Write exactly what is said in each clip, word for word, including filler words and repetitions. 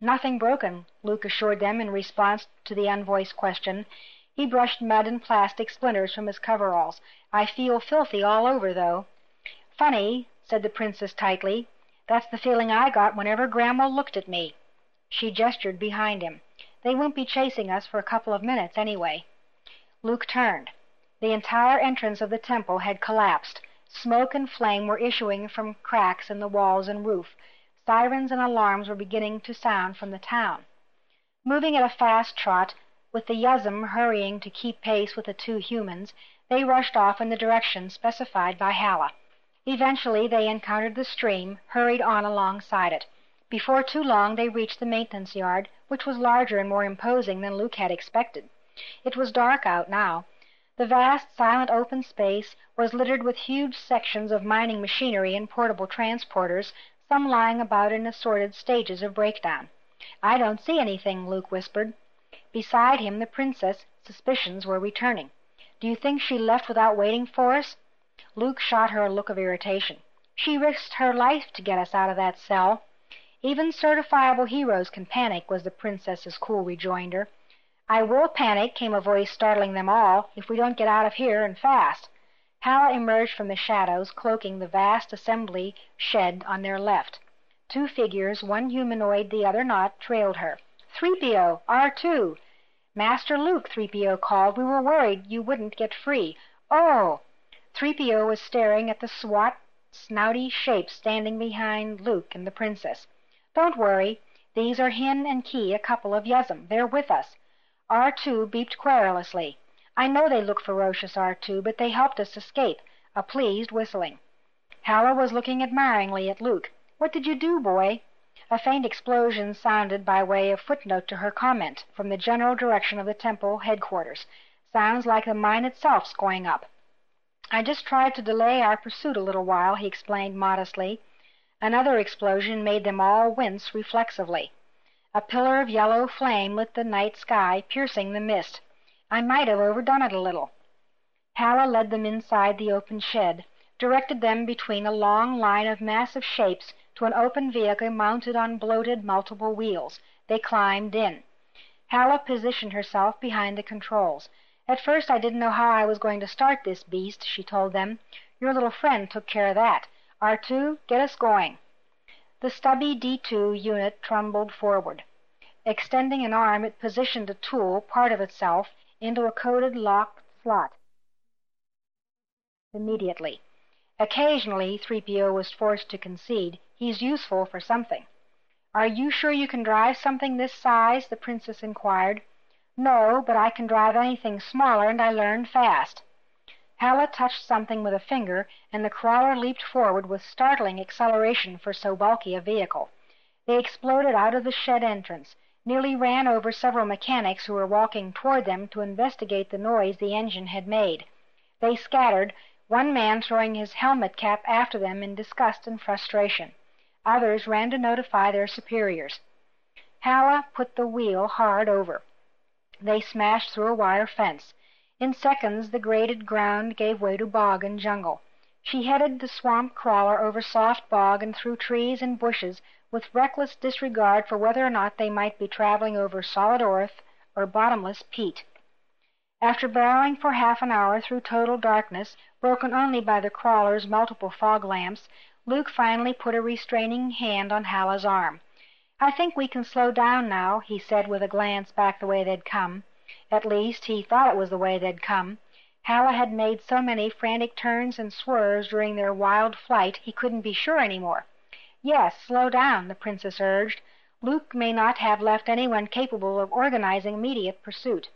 "Nothing broken," Luke assured them in response to the unvoiced question. He brushed mud and plastic splinters from his coveralls. "I feel filthy all over, though." "Funny," said the Princess tightly. "That's the feeling I got whenever Grandma looked at me." She gestured behind him. "They won't be chasing us for a couple of minutes, anyway." Luke turned. The entire entrance of the temple had collapsed. Smoke and flame were issuing from cracks in the walls and roof. Sirens and alarms were beginning to sound from the town. Moving at a fast trot, with the Yuzum hurrying to keep pace with the two humans, they rushed off in the direction specified by Hala. Eventually they encountered the stream, hurried on alongside it. Before too long they reached the maintenance yard, which was larger and more imposing than Luke had expected. It was dark out now. The vast, silent open space was littered with huge sections of mining machinery and portable transporters, some lying about in assorted stages of breakdown. "I don't see anything," Luke whispered. Beside him the Princess' suspicions were returning. "Do you think she left without waiting for us?" Luke shot her a look of irritation. "She risked her life to get us out of that cell." "Even certifiable heroes can panic," was the Princess's cool rejoinder. "I will panic," came a voice startling them all, "if we don't get out of here, and fast." Hala emerged from the shadows, cloaking the vast assembly shed on their left. Two figures, one humanoid, the other not, trailed her. three P O, R two. "Master Luke," three P O called, "we were worried you wouldn't get free." "Oh!" three P O was staring at the swart, snouty shape standing behind Luke and the Princess. "Don't worry. These are Hin and Ki, a couple of Yuzum. They're with us." R two beeped querulously. "I know they look ferocious, R two, but they helped us escape." A pleased whistling. Hala was looking admiringly at Luke. "What did you do, boy?" A faint explosion sounded by way of footnote to her comment from the general direction of the temple headquarters. "Sounds like the mine itself's going up." "I just tried to delay our pursuit a little while," he explained modestly. Another explosion made them all wince reflexively. A pillar of yellow flame lit the night sky, piercing the mist. "I might have overdone it a little." Hala led them inside the open shed, directed them between a long line of massive shapes to an open vehicle mounted on bloated multiple wheels. They climbed in. Hala positioned herself behind the controls. "At first I didn't know how I was going to start this beast," she told them. "Your little friend took care of that. R two, get us going." The stubby D two unit trundled forward. Extending an arm, it positioned a tool, part of itself, into a coded locked slot immediately. Occasionally, three P O was forced to concede, he's useful for something. "Are you sure you can drive something this size?" the Princess inquired. "No, but I can drive anything smaller, and I learn fast." Hala touched something with a finger, and the crawler leaped forward with startling acceleration for so bulky a vehicle. They exploded out of the shed entrance, nearly ran over several mechanics who were walking toward them to investigate the noise the engine had made. They scattered, one man throwing his helmet cap after them in disgust and frustration. Others ran to notify their superiors. Hala put the wheel hard over. They smashed through a wire fence. In seconds the graded ground gave way to bog and jungle. She headed the swamp crawler over soft bog and through trees and bushes with reckless disregard for whether or not they might be traveling over solid earth or bottomless peat. After barreling for half an hour through total darkness, broken only by the crawler's multiple fog lamps, Luke finally put a restraining hand on Hala's arm. "I think we can slow down now," he said with a glance back the way they'd come. At least, he thought it was the way they'd come. Hala had made so many frantic turns and swerves during their wild flight he couldn't be sure any more. "Yes, slow down," the Princess urged. "Luke may not have left anyone capable of organizing immediate pursuit."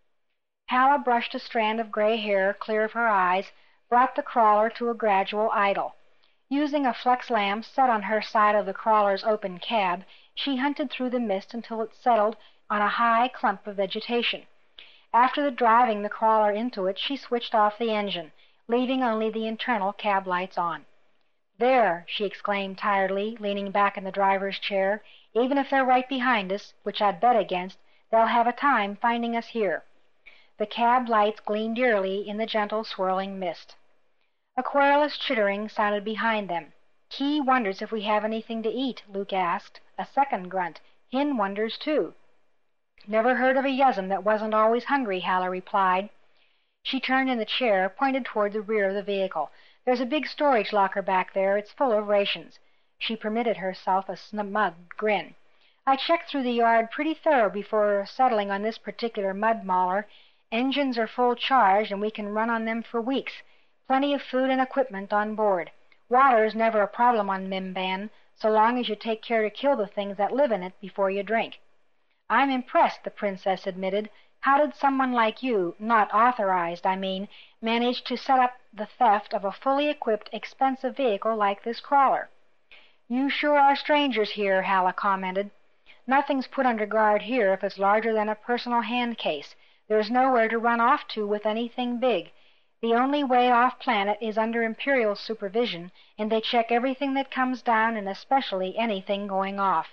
Hala brushed a strand of gray hair clear of her eyes, brought the crawler to a gradual idle. Using a flex lamp set on her side of the crawler's open cab, she hunted through the mist until it settled on a high clump of vegetation. After the driving the crawler into it, she switched off the engine, leaving only the internal cab lights on. "There," she exclaimed tiredly, leaning back in the driver's chair. "Even if they're right behind us, which I'd bet against, they'll have a time finding us here." The cab lights gleamed eerily in the gentle swirling mist. A querulous chittering sounded behind them. "Ki wonders if we have anything to eat," Luke asked. A second grunt. Hen wonders, too. Never heard of a Yezum that wasn't always hungry, Hal replied. She turned in the chair, pointed toward the rear of the vehicle. There's a big storage locker back there. It's full of rations. She permitted herself a smug grin. I checked through the yard pretty thorough before settling on this particular mud mauler. Engines are full charged, and we can run on them for weeks. Plenty of food and equipment on board. Water's never a problem on Mimban, so long as you take care to kill the things that live in it before you drink. I'm impressed, the princess admitted. How did someone like you, not authorized, I mean, manage to set up the theft of a fully equipped, expensive vehicle like this crawler? You sure are strangers here, Hal commented. Nothing's put under guard here if it's larger than a personal hand case. There's nowhere to run off to with anything big. The only way off planet is under Imperial supervision, and they check everything that comes down, and especially anything going off.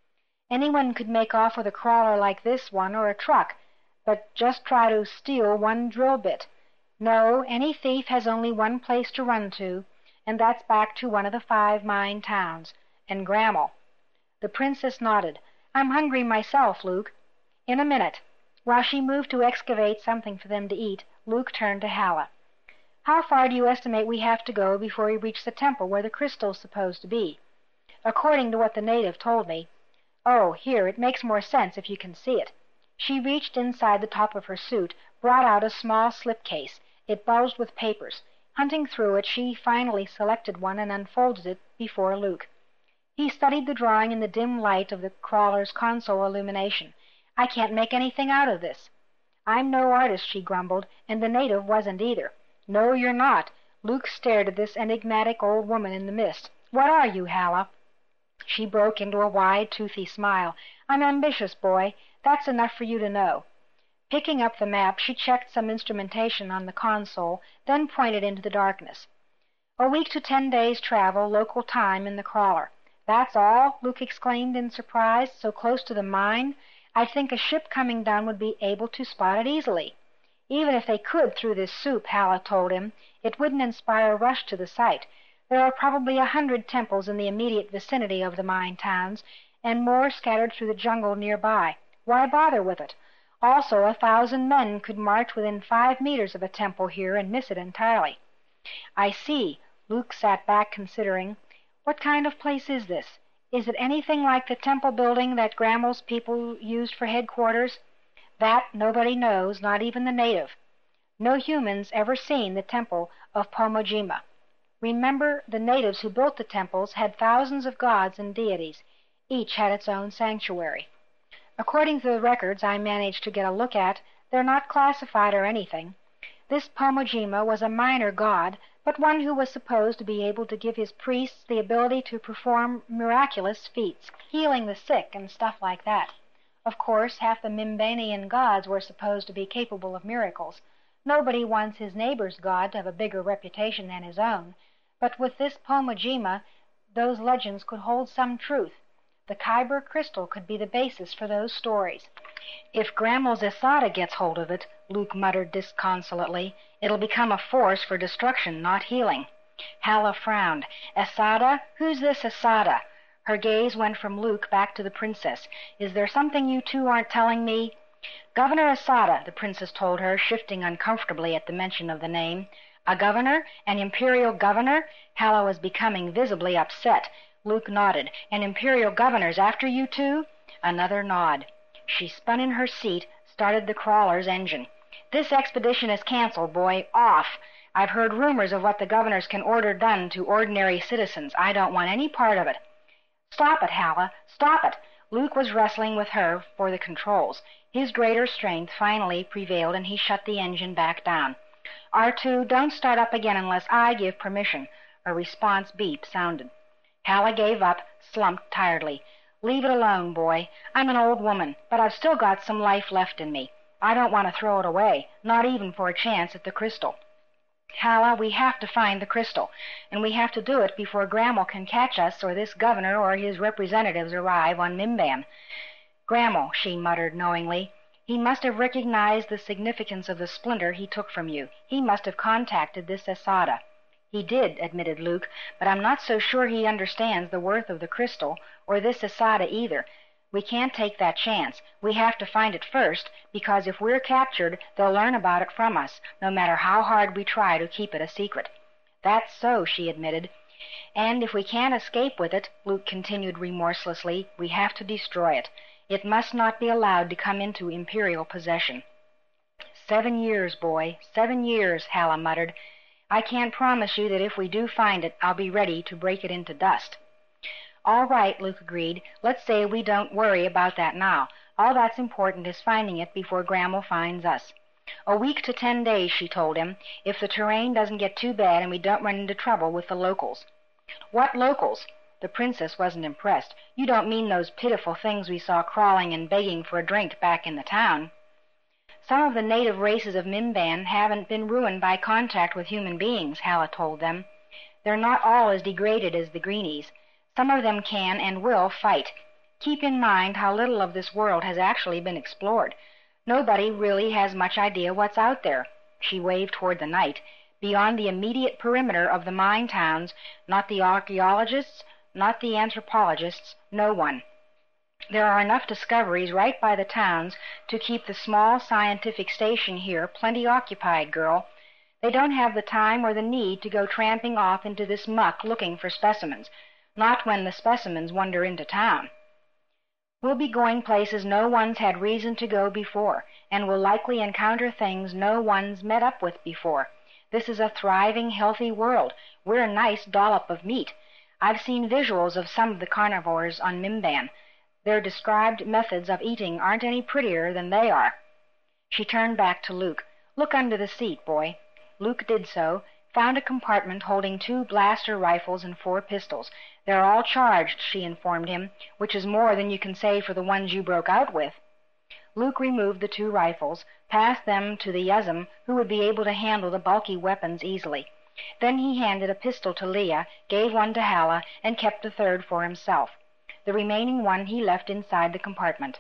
Anyone could make off with a crawler like this one or a truck, but just try to steal one drill bit. No, any thief has only one place to run to, and that's back to one of the five mine towns, and Grammel. The princess nodded. I'm hungry myself, Luke. In a minute. While she moved to excavate something for them to eat, Luke turned to Hal. How far do you estimate we have to go before we reach the temple where the crystal's supposed to be? According to what the native told me. Oh, here, it makes more sense if you can see it. She reached inside the top of her suit, brought out a small slipcase. It bulged with papers. Hunting through it, she finally selected one and unfolded it before Luke. He studied the drawing in the dim light of the crawler's console illumination. I can't make anything out of this. I'm no artist, she grumbled, and the native wasn't either. No, you're not. Luke stared at this enigmatic old woman in the mist. What are you, Hal? She broke into a wide, toothy smile. I'm ambitious, boy. That's enough for you to know. Picking up the map, she checked some instrumentation on the console, then pointed into the darkness. A week to ten days' travel, local time, in the crawler. That's all? Luke exclaimed in surprise. So close to the mine? I'd think a ship coming down would be able to spot it easily. Even if they could through this soup, Hal told him, it wouldn't inspire a rush to the site. There are probably a hundred temples in the immediate vicinity of the mine towns, and more scattered through the jungle nearby. Why bother with it? Also, a thousand men could march within five meters of a temple here and miss it entirely. I see. Luke sat back considering. What kind of place is this? Is it anything like the temple building that Grammel's people used for headquarters? That nobody knows, not even the native. No humans ever seen the temple of Pomojima. Remember, the natives who built the temples had thousands of gods and deities. Each had its own sanctuary. According to the records I managed to get a look at, they're not classified or anything. This Pomojima was a minor god, but one who was supposed to be able to give his priests the ability to perform miraculous feats, healing the sick and stuff like that. Of course, half the Mimbanian gods were supposed to be capable of miracles. Nobody wants his neighbor's god to have a bigger reputation than his own, but with this Pomojima, those legends could hold some truth. The Kyber crystal could be the basis for those stories. If Grammel's Asada gets hold of it, Luke muttered disconsolately, it'll become a force for destruction, not healing. Hal frowned. Asada? Who's this Asada? Her gaze went from Luke back to the princess. Is there something you two aren't telling me? Governor Asada, the princess told her, shifting uncomfortably at the mention of the name. A governor? An imperial governor? Hal was becoming visibly upset. Luke nodded. And imperial governors after you two? Another nod. She spun in her seat, started the crawler's engine. This expedition is canceled, boy. Off. I've heard rumors of what the governors can order done to ordinary citizens. I don't want any part of it. Stop it, Hal. Stop it. Luke was wrestling with her for the controls. His greater strength finally prevailed, and he shut the engine back down. R two, don't start up again unless I give permission. A response beep sounded. Hal gave up, slumped tiredly. Leave it alone, boy. I'm an old woman, but I've still got some life left in me. I don't want to throw it away, not even for a chance at the crystal. Hal, we have to find the crystal, and we have to do it before Grammel can catch us or this governor or his representatives arrive on Mimban. Grammel, she muttered knowingly. He must have recognized the significance of the splinter he took from you. He must have contacted this Asada. He did, admitted Luke, but I'm not so sure he understands the worth of the crystal, or this Asada either. We can't take that chance. We have to find it first, because if we're captured, they'll learn about it from us, no matter how hard we try to keep it a secret." "That's so," she admitted. "And if we can't escape with it," Luke continued remorselessly, "we have to destroy it. It must not be allowed to come into Imperial possession." "Seven years, boy, seven years," Halla muttered. "I can't promise you that if we do find it, I'll be ready to break it into dust." "All right," Luke agreed. "Let's say we don't worry about that now. All that's important is finding it before Grammel finds us." "A week to ten days," she told him, "if the terrain doesn't get too bad and we don't run into trouble with the locals." "What locals?" The princess wasn't impressed. "You don't mean those pitiful things we saw crawling and begging for a drink back in the town?" "Some of the native races of Mimban haven't been ruined by contact with human beings," Halla told them. "They're not all as degraded as the Greenies. Some of them can and will fight. Keep in mind how little of this world has actually been explored. Nobody really has much idea what's out there," she waved toward the night, "beyond the immediate perimeter of the mine towns, not the archaeologists, not the anthropologists, no one. There are enough discoveries right by the towns to keep the small scientific station here plenty occupied, girl. They don't have the time or the need to go tramping off into this muck looking for specimens, not when the specimens wander into town. We'll be going places no one's had reason to go before, and will likely encounter things no one's met up with before. This is a thriving, healthy world. We're a nice dollop of meat. I've seen visuals of some of the carnivores on Mimban. Their described methods of eating aren't any prettier than they are." She turned back to Luke. "Look under the seat, boy." Luke did so, found a compartment holding two blaster rifles and four pistols. "They're all charged," she informed him, "which is more than you can say for the ones you broke out with." Luke removed the two rifles, passed them to the Yuzum, who would be able to handle the bulky weapons easily. Then he handed a pistol to Leah, gave one to Halla, and kept the third for himself. The remaining one he left inside the compartment.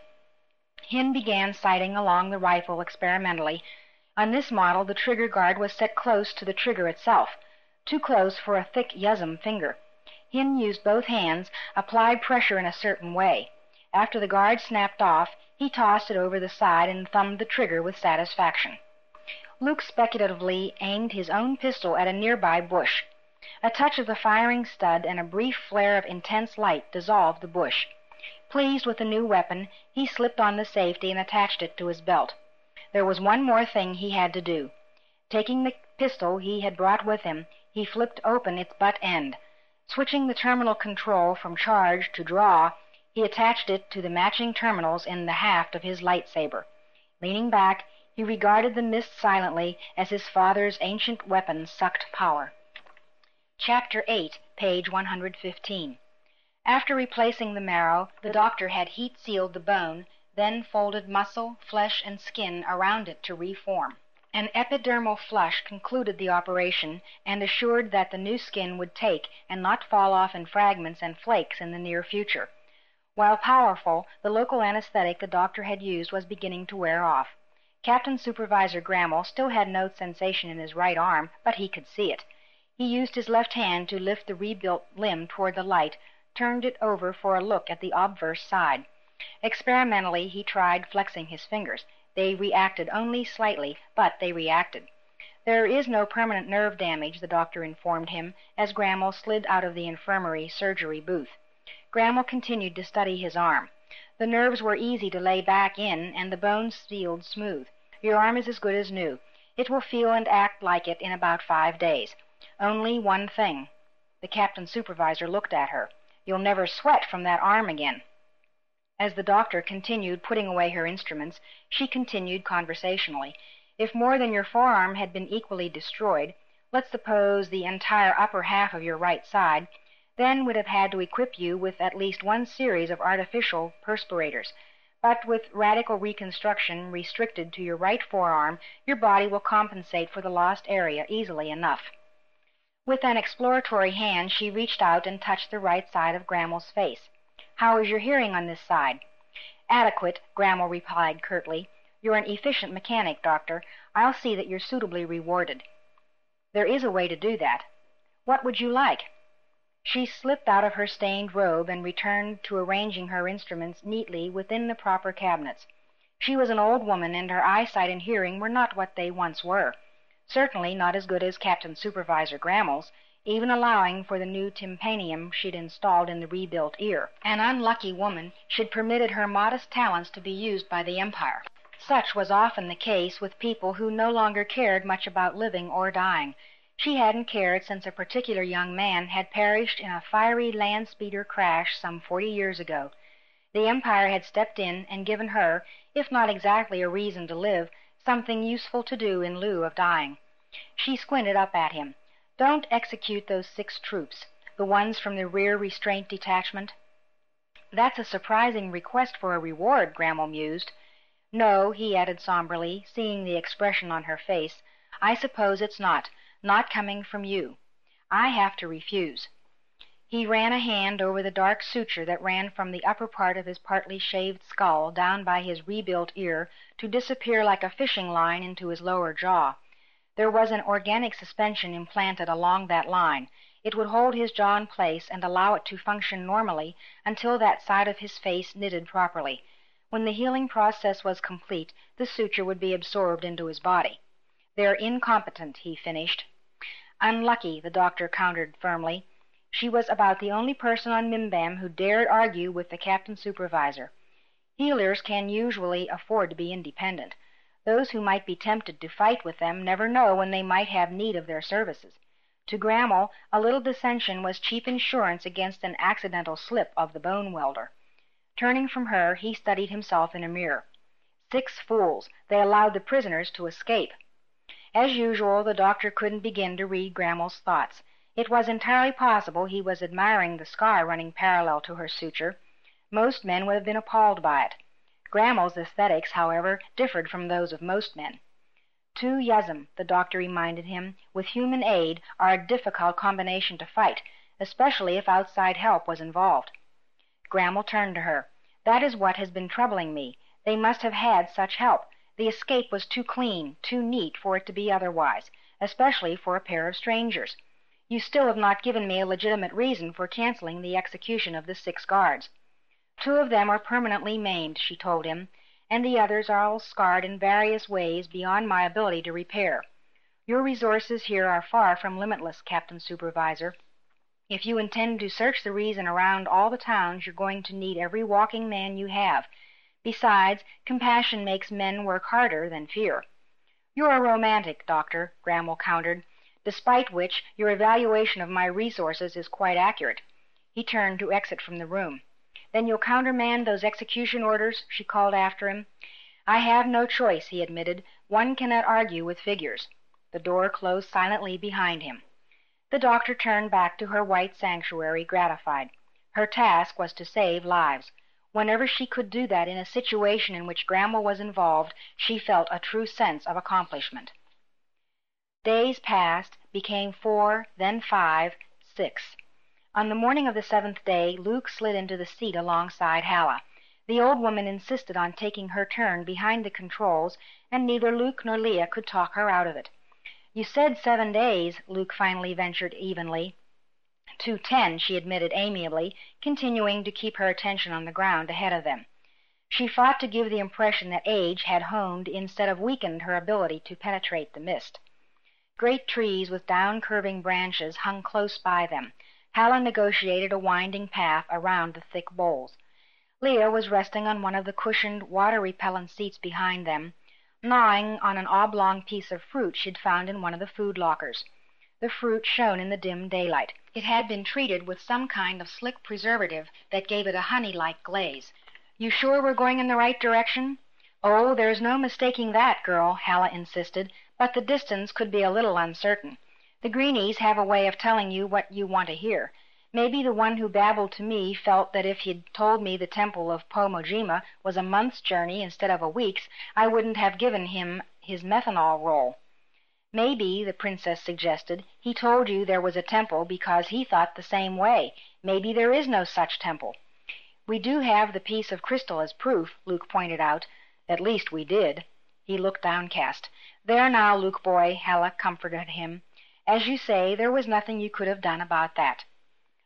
Hin began sighting along the rifle experimentally. On this model the trigger guard was set close to the trigger itself, too close for a thick Yuzum finger. Hin used both hands, applied pressure in a certain way. After the guard snapped off, he tossed it over the side and thumbed the trigger with satisfaction. Luke speculatively aimed his own pistol at a nearby bush. A touch of the firing stud and a brief flare of intense light dissolved the bush. Pleased with the new weapon, he slipped on the safety and attached it to his belt. There was one more thing he had to do. Taking the pistol he had brought with him, he flipped open its butt end. Switching the terminal control from charge to draw, he attached it to the matching terminals in the haft of his lightsaber. Leaning back, he regarded the mist silently as his father's ancient weapon sucked power. Chapter eight, page one hundred fifteen. After replacing the marrow, the doctor had heat-sealed the bone, then folded muscle, flesh, and skin around it to reform. An epidermal flush concluded the operation and assured that the new skin would take and not fall off in fragments and flakes in the near future. While powerful, the local anesthetic the doctor had used was beginning to wear off. Captain Supervisor Grammel still had no sensation in his right arm, but he could see it. He used his left hand to lift the rebuilt limb toward the light, turned it over for a look at the obverse side. Experimentally, he tried flexing his fingers. They reacted only slightly, but they reacted. There is no permanent nerve damage, the doctor informed him, as Grammel slid out of the infirmary surgery booth. Grammel continued to study his arm. The nerves were easy to lay back in, and the bones sealed smooth. Your arm is as good as new. It will feel and act like it in about five days. Only one thing. The captain supervisor looked at her. You'll never sweat from that arm again. As the doctor continued putting away her instruments, she continued conversationally. If more than your forearm had been equally destroyed, let's suppose the entire upper half of your right side, then we'd have had to equip you with at least one series of artificial perspirators. But with radical reconstruction restricted to your right forearm, your body will compensate for the lost area easily enough. With an exploratory hand, she reached out and touched the right side of Grammel's face. How is your hearing on this side? Adequate, Grammel replied curtly. You're an efficient mechanic, Doctor. I'll see that you're suitably rewarded. There is a way to do that. What would you like? She slipped out of her stained robe and returned to arranging her instruments neatly within the proper cabinets. She was an old woman, and her eyesight and hearing were not what they once were. Certainly not as good as Captain Supervisor Grammel's, even allowing for the new tympanum she'd installed in the rebuilt ear. An unlucky woman she'd permitted her modest talents to be used by the Empire. Such was often the case with people who no longer cared much about living or dying. She hadn't cared since a particular young man had perished in a fiery land-speeder crash some forty years ago. The Empire had stepped in and given her, if not exactly a reason to live, something useful to do in lieu of dying. She squinted up at him. "Don't execute those six troops, the ones from the rear restraint detachment." "That's a surprising request for a reward," Grammel mused. "No," he added somberly, seeing the expression on her face, "I suppose it's not. Not coming from you. I have to refuse." He ran a hand over the dark suture that ran from the upper part of his partly shaved skull down by his rebuilt ear to disappear like a fishing line into his lower jaw. There was an organic suspension implanted along that line. It would hold his jaw in place and allow it to function normally until that side of his face knitted properly. When the healing process was complete, the suture would be absorbed into his body. "They're incompetent," he finished. "Unlucky," the doctor countered firmly. She was about the only person on Mimbam who dared argue with the Captain Supervisor. Healers can usually afford to be independent. Those who might be tempted to fight with them never know when they might have need of their services. To Grammel, a little dissension was cheap insurance against an accidental slip of the bone welder. Turning from her, he studied himself in a mirror. Six fools! They allowed the prisoners to escape. As usual, the doctor couldn't begin to read Grammel's thoughts. It was entirely possible he was admiring the scar running parallel to her suture. Most men would have been appalled by it. Grammel's aesthetics, however, differed from those of most men. Two Yuzum, the doctor reminded him, with human aid, are a difficult combination to fight, especially if outside help was involved. Grammel turned to her. "That is what has been troubling me. They must have had such help. The escape was too clean, too neat for it to be otherwise, especially for a pair of strangers. You still have not given me a legitimate reason for canceling the execution of the six guards." "Two of them are permanently maimed," she told him, "and the others are all scarred in various ways beyond my ability to repair. Your resources here are far from limitless, Captain Supervisor. If you intend to search the reason around all the towns, you're going to need every walking man you have. Besides, compassion makes men work harder than fear." "You're a romantic, Doctor," Grammel countered, "despite which your evaluation of my resources is quite accurate." He turned to exit from the room. "Then you'll countermand those execution orders?" she called after him. "I have no choice," he admitted. "One cannot argue with figures." The door closed silently behind him. The doctor turned back to her white sanctuary, gratified. Her task was to save lives. Whenever she could do that in a situation in which Grammel was involved, she felt a true sense of accomplishment. Days passed, became four, then five, six. On the morning of the seventh day, Luke slid into the seat alongside Halla. The old woman insisted on taking her turn behind the controls, and neither Luke nor Leah could talk her out of it. "You said seven days," Luke finally ventured evenly. "To ten," she admitted amiably, continuing to keep her attention on the ground ahead of them. She fought to give the impression that age had honed instead of weakened her ability to penetrate the mist. Great trees with down-curving branches hung close by them. Halla negotiated a winding path around the thick boles. Leah was resting on one of the cushioned, water-repellent seats behind them, gnawing on an oblong piece of fruit she'd found in one of the food lockers. The fruit shone in the dim daylight. It had been treated with some kind of slick preservative that gave it a honey-like glaze. "You sure we're going in the right direction?" "Oh, there's no mistaking that, girl," Halla insisted, "but the distance could be a little uncertain. The greenies have a way of telling you what you want to hear. Maybe the one who babbled to me felt that if he'd told me the temple of Pomojima was a month's journey instead of a week's, I wouldn't have given him his methanol roll." "Maybe," the princess suggested, "he told you there was a temple because he thought the same way. Maybe there is no such temple." "We do have the piece of crystal as proof," Luke pointed out. "At least we did." He looked downcast. "There now, Luke boy," Halla comforted him. "As you say, there was nothing you could have done about that."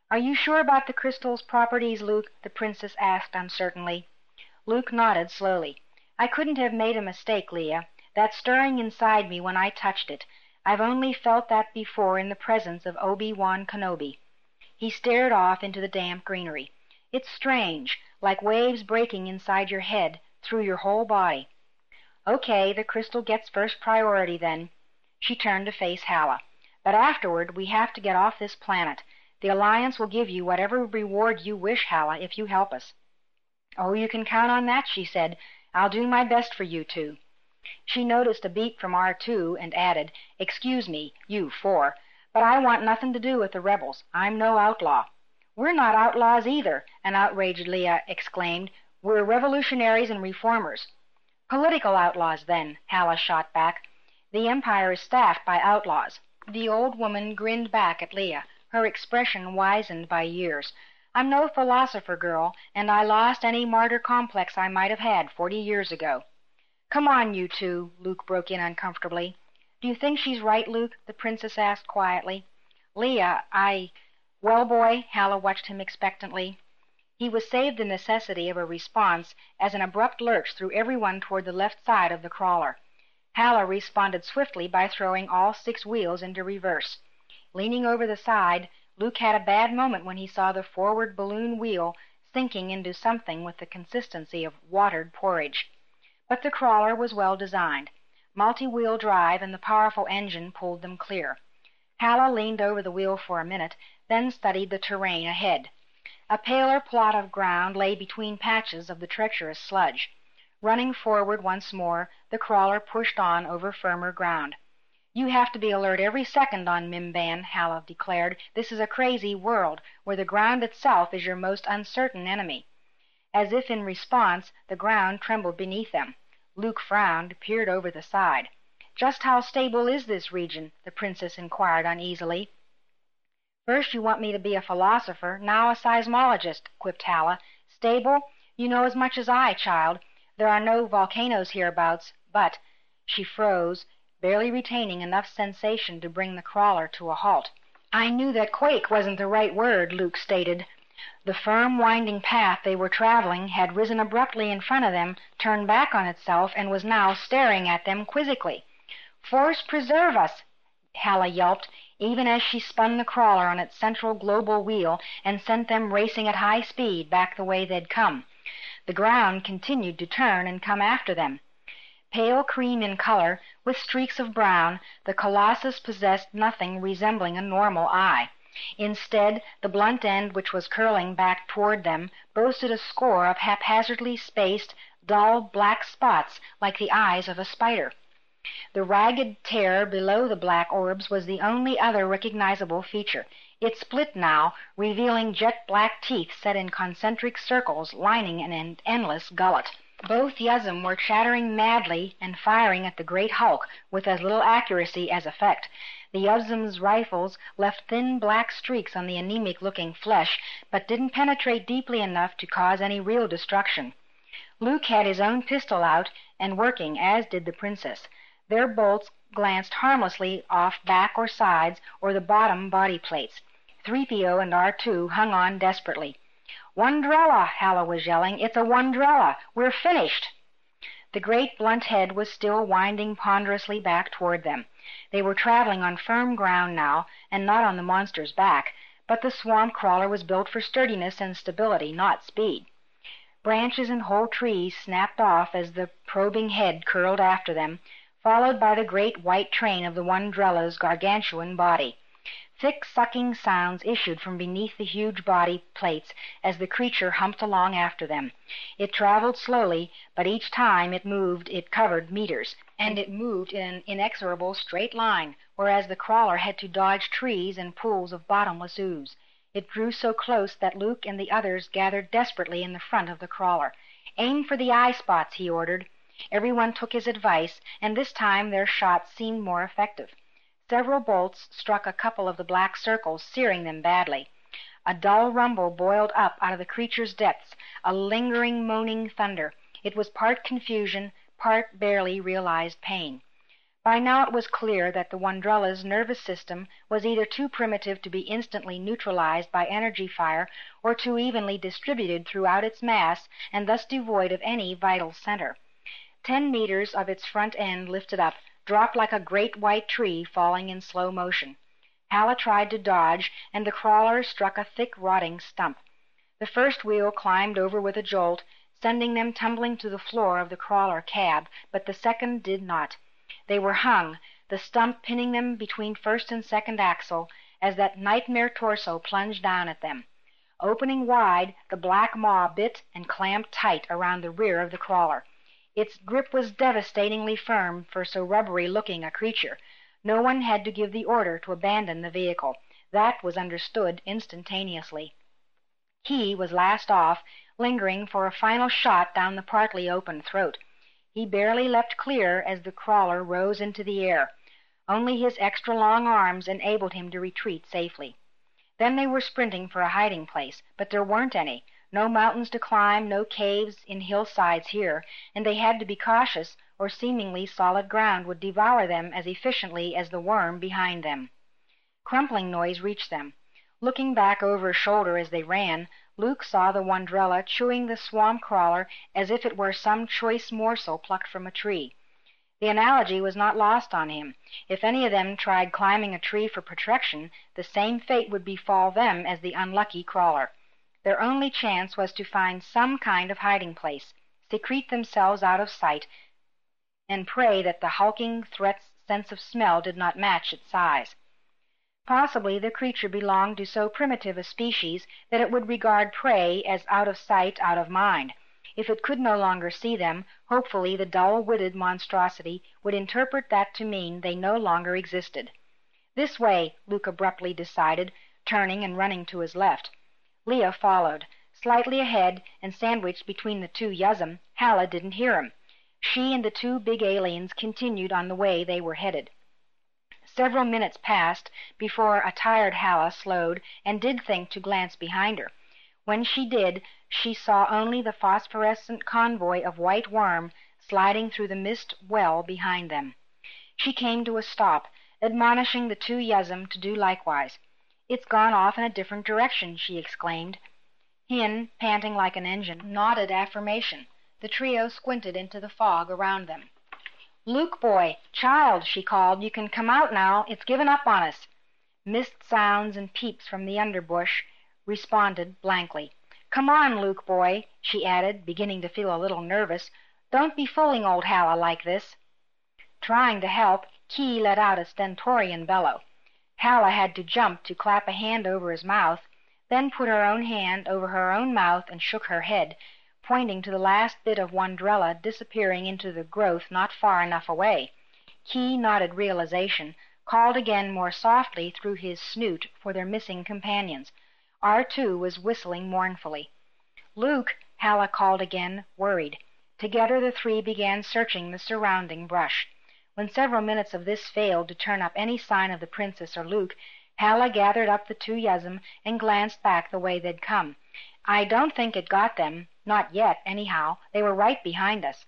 "Are you sure about the crystal's properties, Luke?" the princess asked uncertainly. Luke nodded slowly. "I couldn't have made a mistake, Leah. That stirring inside me when I touched it, I've only felt that before in the presence of Obi-Wan Kenobi." He stared off into the damp greenery. "It's strange, like waves breaking inside your head, through your whole body." "Okay, the crystal gets first priority then." She turned to face Hala. "But afterward we have to get off this planet. The Alliance will give you whatever reward you wish, Hala, if you help us." "Oh, you can count on that," she said. "I'll do my best for you two." She noticed a beep from R two and added, "Excuse me, you four, but I want nothing to do with the rebels. I'm no outlaw." "We're not outlaws either," an outraged Leah exclaimed. "We're revolutionaries and reformers." "Political outlaws, then," Hala shot back. "The Empire is staffed by outlaws." The old woman grinned back at Leah, her expression wizened by years. "I'm no philosopher, girl, and I lost any martyr complex I might have had forty years ago." "Come on, you two," Luke broke in uncomfortably. "Do you think she's right, Luke?" the princess asked quietly. "Leah, I—" "Well, boy?" Hala watched him expectantly. He was saved the necessity of a response as an abrupt lurch threw everyone toward the left side of the crawler. Hala responded swiftly by throwing all six wheels into reverse. Leaning over the side, Luke had a bad moment when he saw the forward balloon wheel sinking into something with the consistency of watered porridge. But the crawler was well designed. Multi-wheel drive and the powerful engine pulled them clear. Hala leaned over the wheel for a minute, then studied the terrain ahead. A paler plot of ground lay between patches of the treacherous sludge. Running forward once more, the crawler pushed on over firmer ground. "You have to be alert every second on Mimban," Hala declared. "This is a crazy world, where the ground itself is your most uncertain enemy." As if in response, the ground trembled beneath them. Luke frowned, peered over the side. "Just how stable is this region?" the princess inquired uneasily. "First you want me to be a philosopher, now a seismologist," quipped Hala. "Stable? You know as much as I, child. There are no volcanoes hereabouts, but—" She froze, barely retaining enough sensation to bring the crawler to a halt. "I knew that quake wasn't the right word," Luke stated. The firm, winding path they were traveling had risen abruptly in front of them, turned back on itself, and was now staring at them quizzically. "Force preserve us!" Hala yelped, even as she spun the crawler on its central global wheel and sent them racing at high speed back the way they'd come. The ground continued to turn and come after them. Pale cream in color, with streaks of brown, the colossus possessed nothing resembling a normal eye. Instead, the blunt end which was curling back toward them boasted a score of haphazardly spaced, dull black spots like the eyes of a spider. The ragged tear below the black orbs was the only other recognizable feature. It split now, revealing jet-black teeth set in concentric circles lining an endless gullet. Both Yuzum were chattering madly and firing at the great hulk with as little accuracy as effect. The Yuzum's rifles left thin black streaks on the anemic-looking flesh, but didn't penetrate deeply enough to cause any real destruction. Luke had his own pistol out and working, as did the princess. Their bolts glanced harmlessly off back or sides or the bottom body plates. three P O and R two hung on desperately. "Wondrella!" Hala was yelling. "It's a Wondrella! We're finished!" The great blunt head was still winding ponderously back toward them. They were traveling on firm ground now, and not on the monster's back, but the swamp crawler was built for sturdiness and stability, not speed. Branches and whole trees snapped off as the probing head curled after them, followed by the great white train of the Wondrella's gargantuan body. Thick sucking sounds issued from beneath the huge body plates as the creature humped along after them. It traveled slowly, but each time it moved it covered meters, and it moved in an inexorable straight line, whereas the crawler had to dodge trees and pools of bottomless ooze. It drew so close that Luke and the others gathered desperately in the front of the crawler. "Aim for the eye spots," he ordered. Everyone took his advice, and this time their shots seemed more effective. Several bolts struck a couple of the black circles, searing them badly. A dull rumble boiled up out of the creature's depths, a lingering, moaning thunder. It was part confusion, part barely realized pain. By now it was clear that the Wandrella's nervous system was either too primitive to be instantly neutralized by energy fire, or too evenly distributed throughout its mass, and thus devoid of any vital center. Ten meters of its front end lifted up, dropped like a great white tree falling in slow motion. Hala tried to dodge, and the crawler struck a thick, rotting stump. The first wheel climbed over with a jolt, sending them tumbling to the floor of the crawler cab, but the second did not. They were hung, the stump pinning them between first and second axle, as that nightmare torso plunged down at them. Opening wide, the black maw bit and clamped tight around the rear of the crawler. Its grip was devastatingly firm for so rubbery-looking a creature. No one had to give the order to abandon the vehicle. That was understood instantaneously. Key was last off, lingering for a final shot down the partly open throat. He barely leapt clear as the crawler rose into the air. Only his extra-long arms enabled him to retreat safely. Then they were sprinting for a hiding place, but there weren't any. No mountains to climb, no caves in hillsides here, and they had to be cautious, or seemingly solid ground would devour them as efficiently as the worm behind them. Crumpling noise reached them. Looking back over his shoulder as they ran, Luke saw the Wandrella chewing the swamp crawler as if it were some choice morsel plucked from a tree. The analogy was not lost on him. If any of them tried climbing a tree for protection, the same fate would befall them as the unlucky crawler. Their only chance was to find some kind of hiding place, secrete themselves out of sight, and pray that the hulking threat's sense of smell did not match its size. Possibly the creature belonged to so primitive a species that it would regard prey as out of sight, out of mind. If it could no longer see them, hopefully the dull-witted monstrosity would interpret that to mean they no longer existed. This way, Luke abruptly decided, turning and running to his left. Leah followed. Slightly ahead, and sandwiched between the two Yuzum, Hala didn't hear him. She and the two big aliens continued on the way they were headed. Several minutes passed before a tired Hala slowed and did think to glance behind her. When she did, she saw only the phosphorescent convoy of white worm sliding through the mist well behind them. She came to a stop, admonishing the two Yuzum to do likewise. "It's gone off in a different direction," she exclaimed. Hin, panting like an engine, nodded affirmation. The trio squinted into the fog around them. "Luke boy, child," she called, "you can come out now. It's given up on us." Mist sounds and peeps from the underbush responded blankly. "Come on, Luke boy," she added, beginning to feel a little nervous. "Don't be fooling old Hala like this." Trying to help, Key let out a stentorian bellow. Hala had to jump to clap a hand over his mouth, then put her own hand over her own mouth and shook her head, pointing to the last bit of Wandrella disappearing into the growth not far enough away. Key nodded realization, called again more softly through his snoot for their missing companions. R two was whistling mournfully. "Luke," Hala called again, worried. Together the three began searching the surrounding brush. When several minutes of this failed to turn up any sign of the princess or Luke, Hala gathered up the two Yuzum and glanced back the way they'd come. "I don't think it got them. Not yet, anyhow. They were right behind us."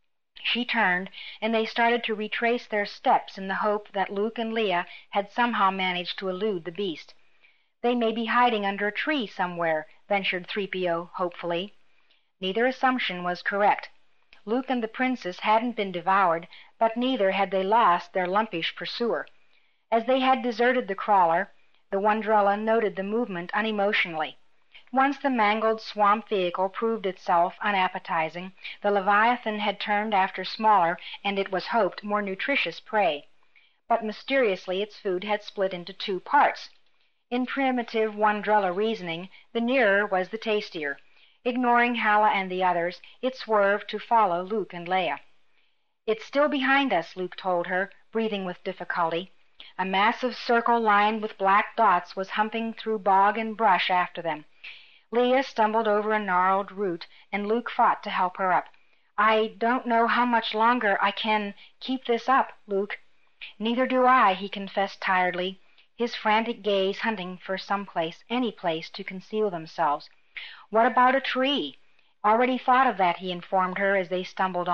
She turned, and they started to retrace their steps in the hope that Luke and Leah had somehow managed to elude the beast. "They may be hiding under a tree somewhere," ventured three P O hopefully. Neither assumption was correct. Luke and the princess hadn't been devoured, but neither had they lost their lumpish pursuer. As they had deserted the crawler, the Wandrella noted the movement unemotionally. Once the mangled swamp vehicle proved itself unappetizing, the Leviathan had turned after smaller and, it was hoped, more nutritious prey. But mysteriously its food had split into two parts. In primitive Wandrella reasoning, the nearer was the tastier. Ignoring Hala and the others, it swerved to follow Luke and Leah. "It's still behind us," Luke told her, breathing with difficulty. A massive circle lined with black dots was humping through bog and brush after them. Leah stumbled over a gnarled root, and Luke fought to help her up. "I don't know how much longer I can keep this up, Luke." "Neither do I," he confessed tiredly, his frantic gaze hunting for some place, any place, to conceal themselves. "What about a tree?" "Already thought of that," he informed her as they stumbled on.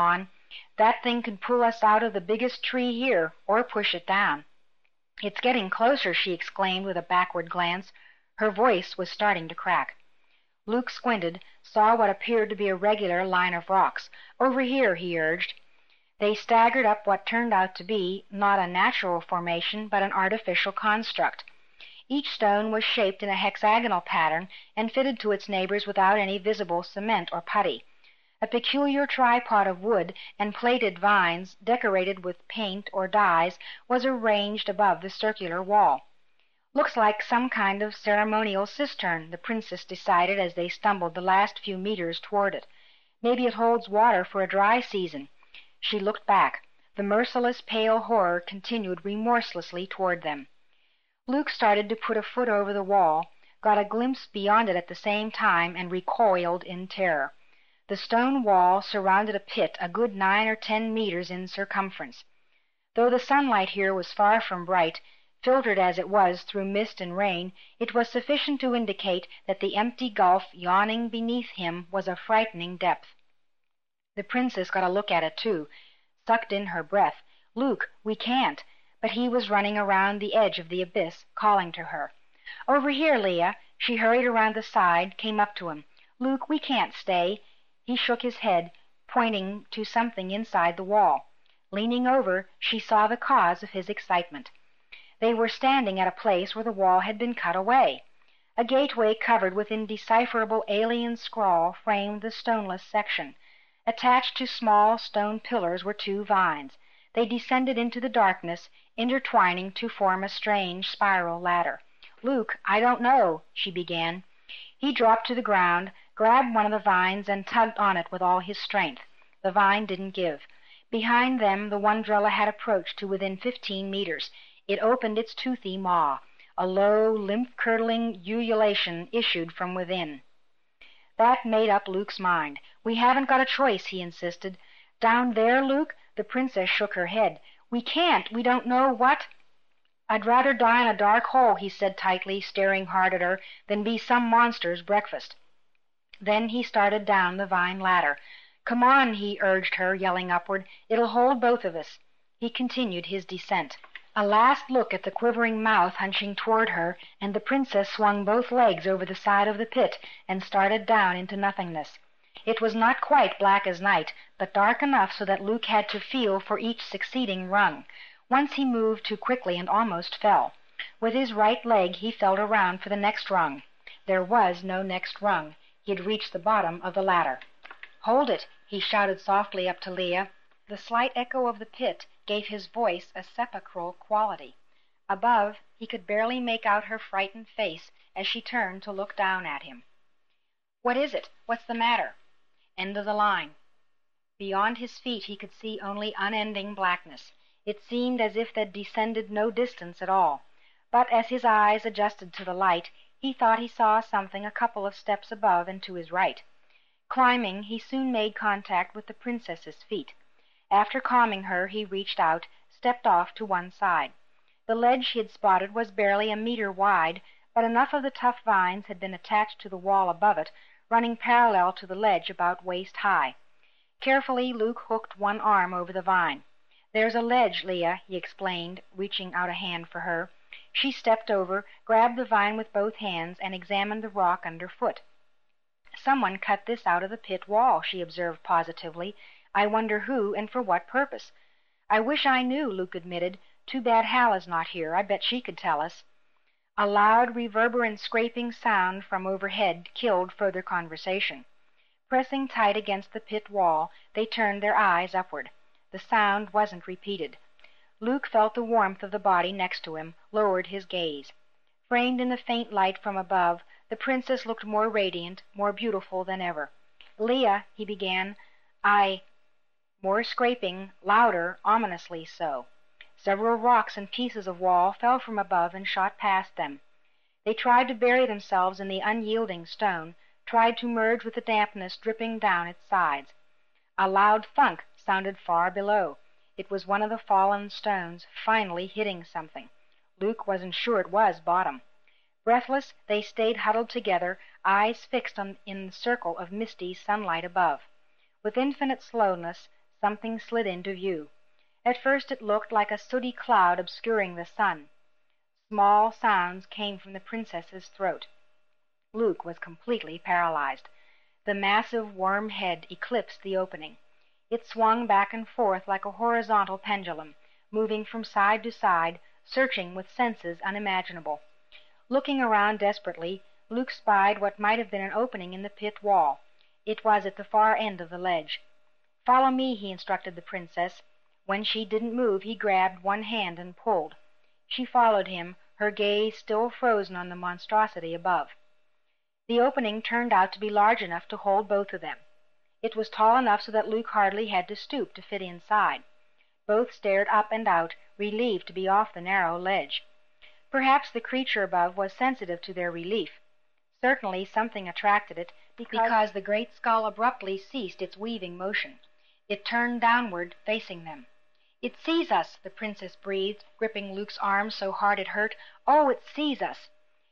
That thing could pull us out of the biggest tree here, or push it down." "It's getting closer," she exclaimed with a backward glance. Her voice was starting to crack. Luke squinted, saw what appeared to be a regular line of rocks. "Over here," he urged. They staggered up what turned out to be not a natural formation, but an artificial construct. Each stone was shaped in a hexagonal pattern and fitted to its neighbors without any visible cement or putty. A peculiar tripod of wood and plaited vines, decorated with paint or dyes, was arranged above the circular wall. "Looks like some kind of ceremonial cistern," the princess decided as they stumbled the last few meters toward it. "Maybe it holds water for a dry season." She looked back. The merciless pale horror continued remorselessly toward them. Luke started to put a foot over the wall, got a glimpse beyond it at the same time, and recoiled in terror. The stone wall surrounded a pit a good nine or ten meters in circumference. Though the sunlight here was far from bright, filtered as it was through mist and rain, it was sufficient to indicate that the empty gulf yawning beneath him was a frightening depth. The princess got a look at it too, sucked in her breath. "Luke, we can't." But he was running around the edge of the abyss, calling to her. "Over here, Leah." She hurried around the side, came up to him. "Luke, we can't stay." He shook his head, pointing to something inside the wall. Leaning over, she saw the cause of his excitement. They were standing at a place where the wall had been cut away. A gateway covered with indecipherable alien scrawl framed the stoneless section. Attached to small stone pillars were two vines. They descended into the darkness, intertwining to form a strange spiral ladder. "Luke, I don't know," she began. He dropped to the ground, grabbed one of the vines, and tugged on it with all his strength. The vine didn't give. Behind them the Wondrella had approached to within fifteen meters. It opened its toothy maw. A low, lymph-curdling ululation issued from within. That made up Luke's mind. "We haven't got a choice," he insisted. "Down there, Luke?" The princess shook her head. "We can't. We don't know what—" "I'd rather die in a dark hole," he said tightly, staring hard at her, "than be some monster's breakfast." Then he started down the vine ladder. "Come on," he urged her, yelling upward. "It'll hold both of us." He continued his descent. A last look at the quivering mouth hunching toward her, and the princess swung both legs over the side of the pit and started down into nothingness. It was not quite black as night, but dark enough so that Luke had to feel for each succeeding rung. Once he moved too quickly and almost fell. With his right leg he felt around for the next rung. There was no next rung. He had reached the bottom of the ladder. "Hold it!" he shouted softly up to Leah. The slight echo of the pit gave his voice a sepulchral quality. Above, he could barely make out her frightened face as she turned to look down at him. "What is it? What's the matter?" End of the line. Beyond his feet he could see only unending blackness. It seemed as if they'd descended no distance at all. But as his eyes adjusted to the light, he thought he saw something a couple of steps above and to his right. Climbing, he soon made contact with the princess's feet. After calming her, he reached out, stepped off to one side. The ledge he had spotted was barely a meter wide, but enough of the tough vines had been attached to the wall above it, running parallel to the ledge about waist high. Carefully, Luke hooked one arm over the vine. "There's a ledge, Leah," he explained, reaching out a hand for her. She stepped over, grabbed the vine with both hands, and examined the rock underfoot. "Someone cut this out of the pit wall," she observed positively. "I wonder who and for what purpose." "I wish I knew," Luke admitted. "Too bad Hal is not here. I bet she could tell us." A loud, reverberant scraping sound from overhead killed further conversation. Pressing tight against the pit wall, they turned their eyes upward. The sound wasn't repeated. Luke felt the warmth of the body next to him, lowered his gaze. Framed in the faint light from above, the princess looked more radiant, more beautiful than ever. "Leah," he began, "I—" More scraping, louder, ominously so. Several rocks and pieces of wall fell from above and shot past them. They tried to bury themselves in the unyielding stone, tried to merge with the dampness dripping down its sides. A loud thunk sounded far below. It was one of the fallen stones finally hitting something. Luke wasn't sure it was bottom. Breathless, they stayed huddled together, eyes fixed on in the circle of misty sunlight above. With infinite slowness, something slid into view. At first it looked like a sooty cloud obscuring the sun. Small sounds came from the princess's throat. Luke was completely paralyzed. The massive worm head eclipsed the opening. It swung back and forth like a horizontal pendulum, moving from side to side, searching with senses unimaginable. Looking around desperately, Luke spied what might have been an opening in the pit wall. It was at the far end of the ledge. "Follow me," he instructed the princess. When she didn't move, he grabbed one hand and pulled. She followed him, her gaze still frozen on the monstrosity above. The opening turned out to be large enough to hold both of them. It was tall enough so that Luke hardly had to stoop to fit inside. Both stared up and out, relieved to be off the narrow ledge. Perhaps the creature above was sensitive to their relief. Certainly something attracted it, because, because the great skull abruptly ceased its weaving motion. It turned downward, facing them. "It sees us," the princess breathed, gripping Luke's arm so hard it hurt. "Oh, it sees us."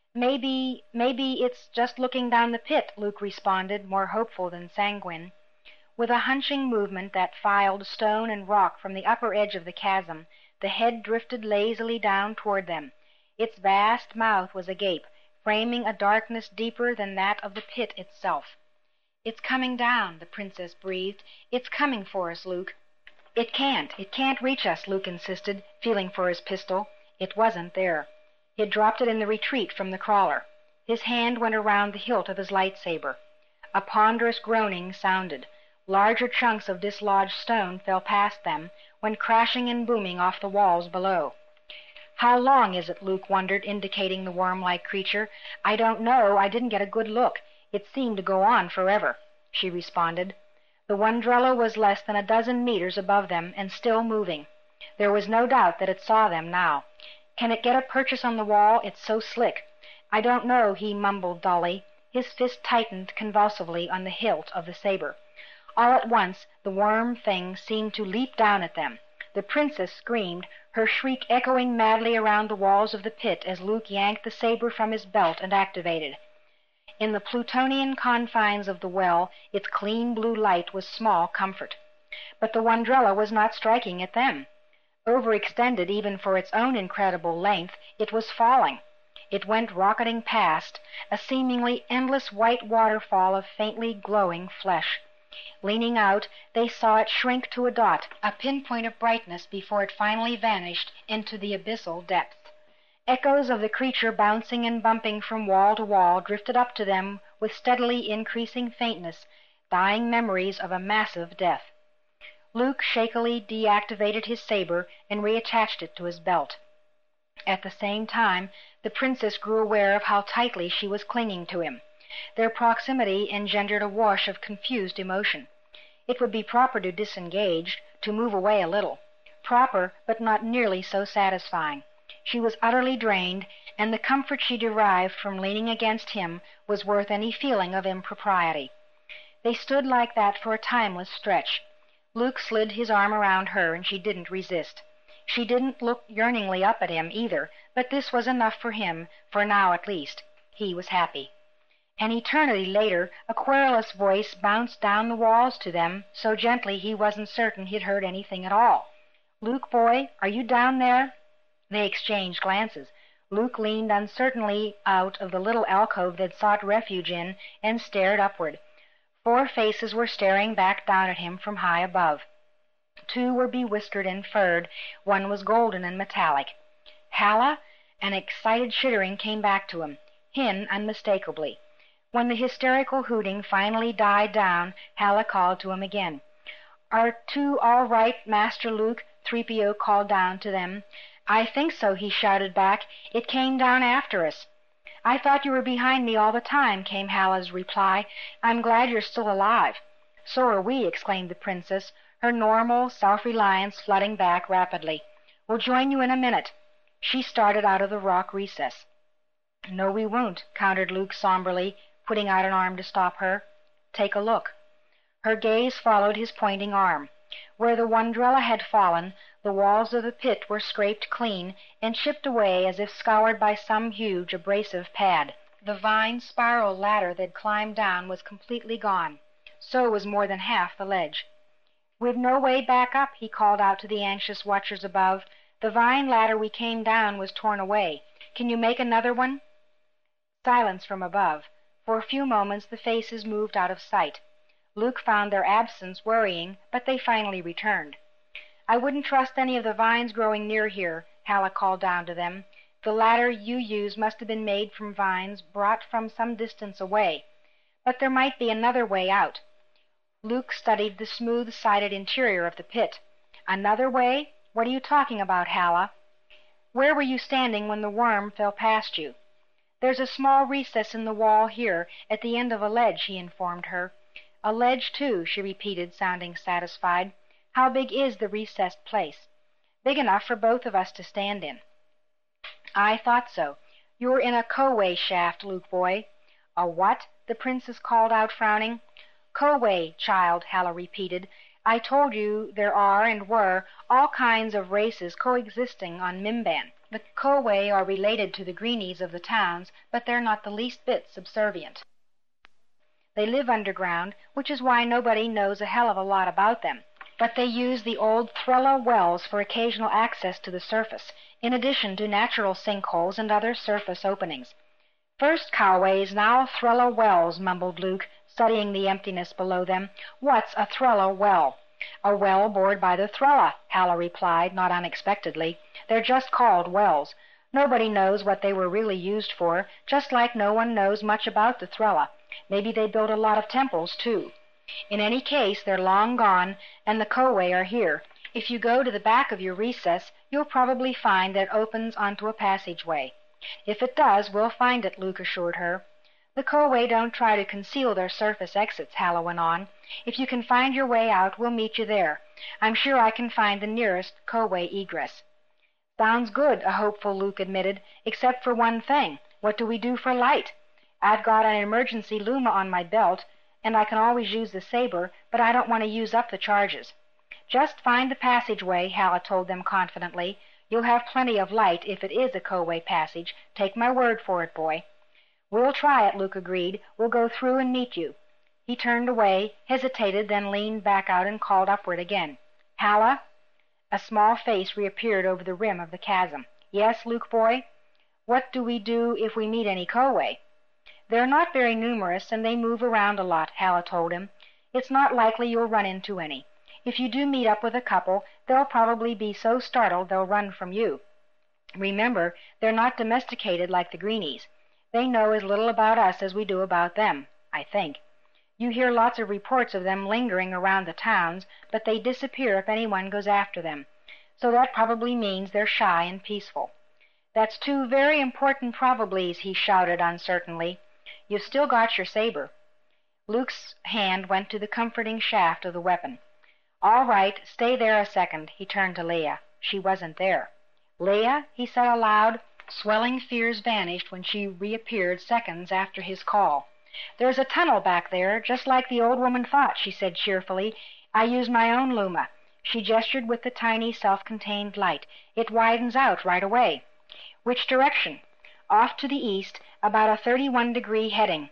Maybe, maybe it's just looking down the pit," Luke responded, more hopeful than sanguine. With a hunching movement that filed stone and rock from the upper edge of the chasm, the head drifted lazily down toward them. Its vast mouth was agape, framing a darkness deeper than that of the pit itself. "It's coming down," the princess breathed. "It's coming for us, Luke." "It can't, it can't reach us," Luke insisted, feeling for his pistol. It wasn't there. He had dropped it in the retreat from the crawler. His hand went around the hilt of his lightsaber. A ponderous groaning sounded. Larger chunks of dislodged stone fell past them, went crashing and booming off the walls below. "How long is it?" Luke wondered, indicating the worm-like creature. "I don't know. I didn't get a good look. It seemed to go on forever," she responded. The Wondrella was less than a dozen meters above them and still moving. There was no doubt that it saw them now. "Can it get a purchase on the wall? It's so slick." "I don't know," he mumbled dully. His fist tightened convulsively on the hilt of the saber. All at once the worm thing seemed to leap down at them. The princess screamed, her shriek echoing madly around the walls of the pit as Luke yanked the saber from his belt and activated. In the Plutonian confines of the well, its clean blue light was small comfort. But the Wondrella was not striking at them. Overextended even for its own incredible length, it was falling. It went rocketing past, a seemingly endless white waterfall of faintly glowing flesh. Leaning out, they saw it shrink to a dot, a pinpoint of brightness, before it finally vanished into the abyssal depths. Echoes of the creature bouncing and bumping from wall to wall drifted up to them with steadily increasing faintness, dying memories of a massive death. Luke shakily deactivated his saber and reattached it to his belt. At the same time, the princess grew aware of how tightly she was clinging to him. Their proximity engendered a wash of confused emotion. It would be proper to disengage, to move away a little. Proper, but not nearly so satisfying. She was utterly drained, and the comfort she derived from leaning against him was worth any feeling of impropriety. They stood like that for a timeless stretch. Luke slid his arm around her, and she didn't resist. She didn't look yearningly up at him either, but this was enough for him, for now at least. He was happy. An eternity later, a querulous voice bounced down the walls to them, so gently he wasn't certain he'd heard anything at all. "Luke, boy, are you down there?" They exchanged glances. Luke leaned uncertainly out of the little alcove they'd sought refuge in and stared upward. Four faces were staring back down at him from high above. Two were bewhiskered and furred. One was golden and metallic. "Halla?" An excited chittering came back to him. Hin, unmistakably. When the hysterical hooting finally died down, Halla called to him again. "Are two all right, Master Luke?" three P O called down to them. "I think so," he shouted back. "It came down after us." "I thought you were behind me all the time," came Halla's reply. "I'm glad you're still alive." "So are we," exclaimed the princess, her normal self-reliance flooding back rapidly. "We'll join you in a minute." She started out of the rock recess. "No, we won't," countered Luke somberly, putting out an arm to stop her. "Take a look." Her gaze followed his pointing arm. Where the Wondrella had fallen, the walls of the pit were scraped clean and chipped away as if scoured by some huge abrasive pad. The vine spiral ladder they'd climbed down was completely gone. So was more than half the ledge. "We've no way back up," he called out to the anxious watchers above. "The vine ladder we came down was torn away. Can you make another one?" Silence from above. For a few moments the faces moved out of sight. Luke found their absence worrying, but they finally returned. "I wouldn't trust any of the vines growing near here," Hal called down to them. "The ladder you use must have been made from vines brought from some distance away. But there might be another way out." Luke studied the smooth-sided interior of the pit. "Another way? What are you talking about, Hal?" "Where were you standing when the worm fell past you?" "There's a small recess in the wall here, at the end of a ledge," he informed her. "A ledge, too," she repeated, sounding satisfied. "How big is the recessed place?" "Big enough for both of us to stand in." "I thought so. You're in a Koway shaft, Luke boy." "A what?" the princess called out, frowning. "Koway, child," Hal repeated. "I told you there are and were all kinds of races coexisting on Mimban. The Koway are related to the greenies of the towns, but they're not the least bit subservient. They live underground, which is why nobody knows a hell of a lot about them. But they use the old Thrella wells for occasional access to the surface, in addition to natural sinkholes and other surface openings." "First Coways, now Thrella wells," mumbled Luke, studying the emptiness below them. "What's a Thrella well?" "A well bored by the Thrella," Hal replied, not unexpectedly. "They're just called wells. Nobody knows what they were really used for, just like no one knows much about the Thrella. Maybe they built a lot of temples, too. In any case, they're long gone, and the Koway are here. If you go to the back of your recess, you'll probably find that it opens onto a passageway." "If it does, we'll find it," Luke assured her. "The Koway don't try to conceal their surface exits," Hal went on. "If you can find your way out, we'll meet you there. I'm sure I can find the nearest Koway egress." "Sounds good," a hopeful Luke admitted, "except for one thing. What do we do for light? I've got an emergency luma on my belt, and I can always use the saber, but I don't want to use up the charges." "Just find the passageway," Hal told them confidently. "You'll have plenty of light if it is a Koway passage. Take my word for it, boy." "We'll try it," Luke agreed. "We'll go through and meet you." He turned away, hesitated, then leaned back out and called upward again. "Hal?" A small face reappeared over the rim of the chasm. "Yes, Luke boy?" "What do we do if we meet any Koway?" "They're not very numerous, and they move around a lot," Hal told him. "It's not likely you'll run into any. If you do meet up with a couple, they'll probably be so startled they'll run from you. Remember, they're not domesticated like the greenies. They know as little about us as we do about them, I think. You hear lots of reports of them lingering around the towns, but they disappear if anyone goes after them. So that probably means they're shy and peaceful." "That's two very important probablys," he shouted uncertainly. "You've still got your saber." Luke's hand went to the comforting shaft of the weapon. "All right, stay there a second." He turned to Leah. She wasn't there. "Leah?" he said aloud. Swelling fears vanished when she reappeared seconds after his call. "There's a tunnel back there, just like the old woman thought," she said cheerfully. "I used my own luma." She gestured with the tiny self-contained light. "It widens out right away." "Which direction?" "Off to the east, about a thirty-one degree heading."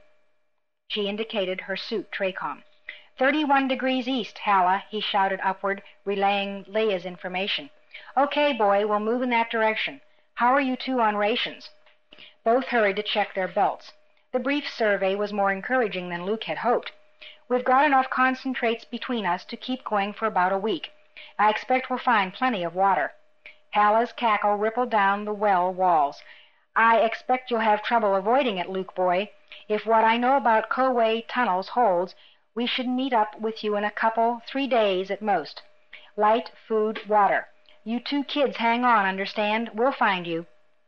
She indicated her suit Tracom. Thirty-one degrees east, Hal," he shouted upward, relaying Leah's information. "Okay, boy, we'll move in that direction. How are you two on rations?" Both hurried to check their belts. The brief survey was more encouraging than Luke had hoped. "We've got enough concentrates between us to keep going for about a week. I expect we'll find plenty of water." Hal's cackle rippled down the well walls. "I expect you'll have trouble avoiding it, Luke boy. If what I know about Koway tunnels holds, we should meet up with you in a couple, three days at most. Light, food, water. You two kids hang on, understand? We'll find you."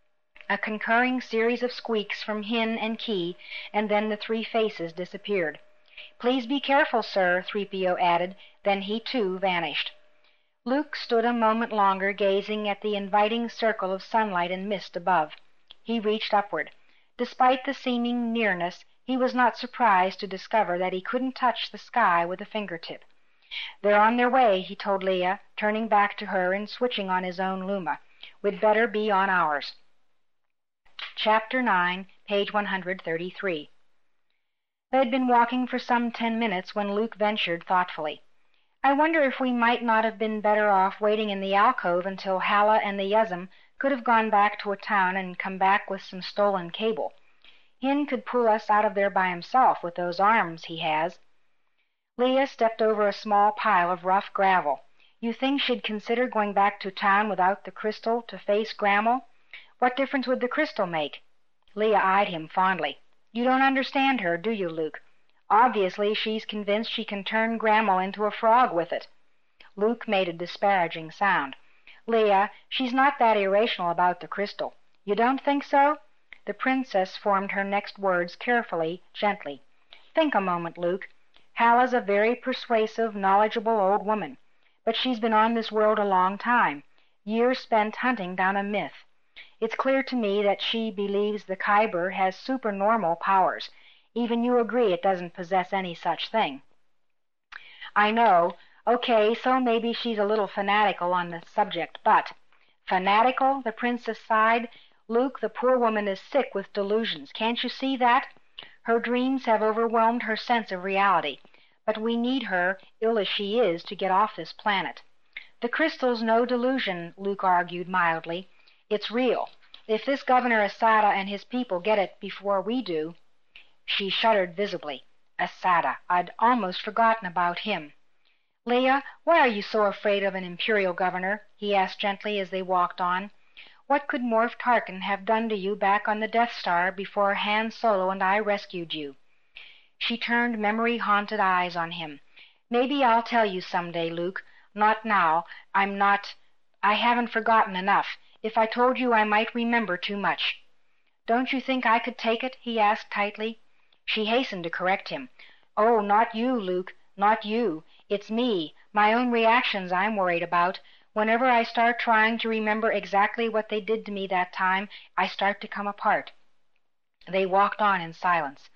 A concurring series of squeaks from Hin and Key, and then the three faces disappeared. "Please be careful, sir," three P O added. Then he, too, vanished. Luke stood a moment longer gazing at the inviting circle of sunlight and mist above. He reached upward. Despite the seeming nearness, he was not surprised to discover that he couldn't touch the sky with a fingertip. "They're on their way," he told Leah, turning back to her and switching on his own luma. "We'd better be on ours." Chapter nine, page one hundred thirty-three. They had been walking for some ten minutes when Luke ventured thoughtfully. I wonder if we might not have been better off waiting in the alcove until Hala and the Yezim could have gone back to a town and come back with some stolen cable. Hin could pull us out of there by himself with those arms he has." Leah stepped over a small pile of rough gravel. "You think she'd consider going back to town without the crystal to face Grammel? What difference would the crystal make?" Leah eyed him fondly. "You don't understand her, do you, Luke? Obviously she's convinced she can turn Grammel into a frog with it." Luke made a disparaging sound. "Leah, she's not that irrational about the crystal. You don't think so?" The princess formed her next words carefully, gently. "Think a moment, Luke. Hala's a very persuasive, knowledgeable old woman, but she's been on this world a long time, years spent hunting down a myth. It's clear to me that she believes the Khyber has supernormal powers. Even you agree it doesn't possess any such thing." "I know. Okay, so maybe she's a little fanatical on the subject, but—" "Fanatical?" the princess sighed. "Luke, the poor woman is sick with delusions. Can't you see that? Her dreams have overwhelmed her sense of reality. But we need her, ill as she is, to get off this planet." "The crystal's no delusion," Luke argued mildly. "It's real. If this Governor Asada and his people get it before we do—" She shuddered visibly. "Asada! I'd almost forgotten about him." "Leah, why are you so afraid of an imperial governor?" he asked gently as they walked on. "What could Morph Tarkin have done to you back on the Death Star before Han Solo and I rescued you?" She turned memory-haunted eyes on him. "Maybe I'll tell you some day, Luke. Not now. I'm not... I haven't forgotten enough. If I told you I might remember too much." "Don't you think I could take it?" he asked tightly. She hastened to correct him. "Oh, not you, Luke, not you. It's me, my own reactions I'm worried about. Whenever I start trying to remember exactly what they did to me that time, I start to come apart." They walked on in silence.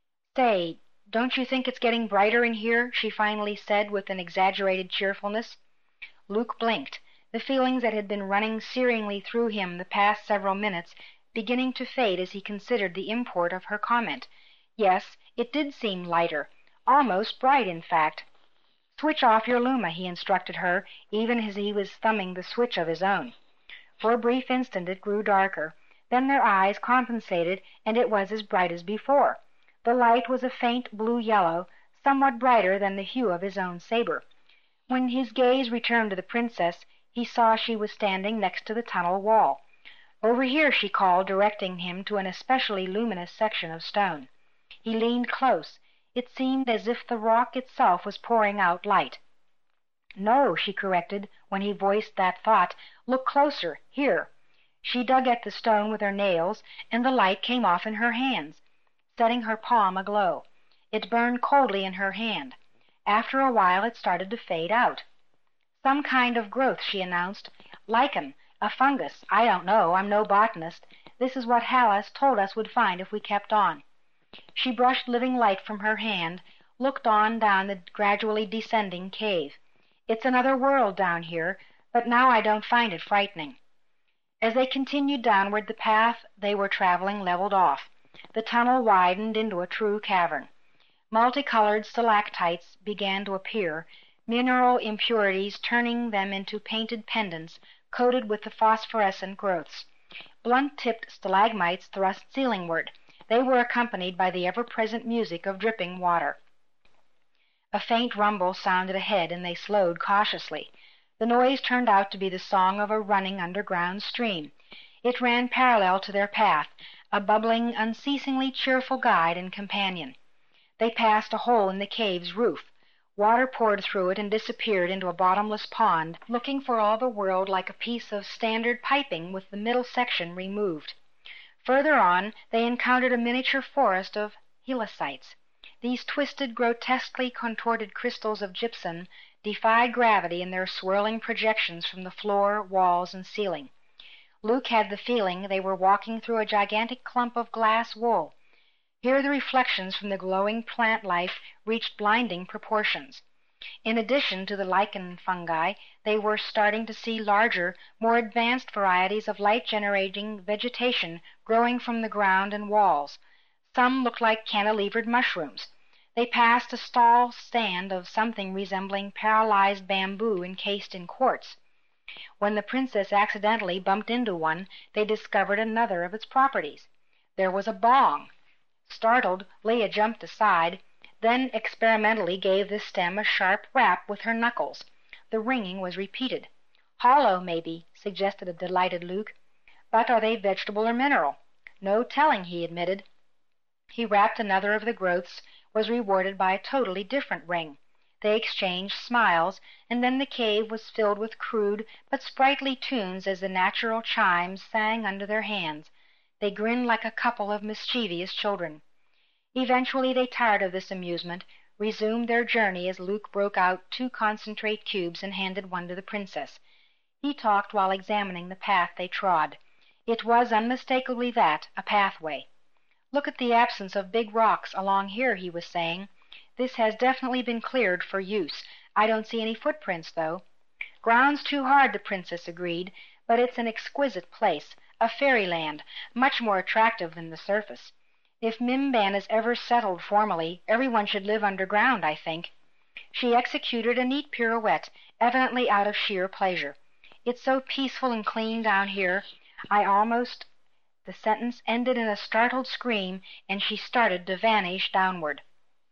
"Say, don't you think it's getting brighter in here?" she finally said with an exaggerated cheerfulness. Luke blinked, the feelings that had been running searingly through him the past several minutes beginning to fade as he considered the import of her comment. Yes, it did seem lighter, almost bright, in fact. "Switch off your Luma," he instructed her, even as he was thumbing the switch of his own. For a brief instant it grew darker. Then their eyes compensated, and it was as bright as before. The light was a faint blue-yellow, somewhat brighter than the hue of his own saber. When his gaze returned to the princess, he saw she was standing next to the tunnel wall. "Over here," she called, directing him to an especially luminous section of stone. He leaned close. It seemed as if the rock itself was pouring out light. "No," she corrected when he voiced that thought. "Look closer. Here." She dug at the stone with her nails, and the light came off in her hands, setting her palm aglow. It burned coldly in her hand. After a while it started to fade out. "Some kind of growth," she announced. "Lichen, a fungus. I don't know. I'm no botanist. This is what Halas told us would find if we kept on." She brushed living light from her hand, looked on down the gradually descending cave. "It's another world down here, but now I don't find it frightening." As they continued downward, the path they were traveling leveled off. The tunnel widened into a true cavern. Multicolored stalactites began to appear, mineral impurities turning them into painted pendants coated with the phosphorescent growths. Blunt-tipped stalagmites thrust ceilingward. They were accompanied by the ever-present music of dripping water. A faint rumble sounded ahead, and they slowed cautiously. The noise turned out to be the song of a running underground stream. It ran parallel to their path, a bubbling, unceasingly cheerful guide and companion. They passed a hole in the cave's roof. Water poured through it and disappeared into a bottomless pond, looking for all the world like a piece of standard piping with the middle section removed. Further on they encountered a miniature forest of helicites. These twisted, grotesquely contorted crystals of gypsum defied gravity in their swirling projections from the floor, walls, and ceiling. Luke had the feeling they were walking through a gigantic clump of glass wool. Here the reflections from the glowing plant life reached blinding proportions. In addition to the lichen fungi, they were starting to see larger, more advanced varieties of light-generating vegetation growing from the ground and walls. Some looked like cantilevered mushrooms. They passed a stall stand of something resembling paralyzed bamboo encased in quartz. When the princess accidentally bumped into one, they discovered another of its properties. There was a bong. Startled, Leah jumped aside, then experimentally gave the stem a sharp rap with her knuckles. The ringing was repeated. "Hollow, maybe," suggested a delighted Luke. "But are they vegetable or mineral?" "No telling," he admitted. He rapped another of the growths, was rewarded by a totally different ring. They exchanged smiles, and then the cave was filled with crude but sprightly tunes as the natural chimes sang under their hands. They grinned like a couple of mischievous children. Eventually they tired of this amusement, resumed their journey as Luke broke out two concentrate cubes and handed one to the princess. He talked while examining the path they trod. It was unmistakably that, a pathway. "Look at the absence of big rocks along here," he was saying. "This has definitely been cleared for use. I don't see any footprints, though." "Ground's too hard," the princess agreed, "but it's an exquisite place, a fairyland, much more attractive than the surface. If Mimban is ever settled formally, everyone should live underground, I think." She executed a neat pirouette, evidently out of sheer pleasure. "It's so peaceful and clean down here. I almost—" The sentence ended in a startled scream, and she started to vanish downward.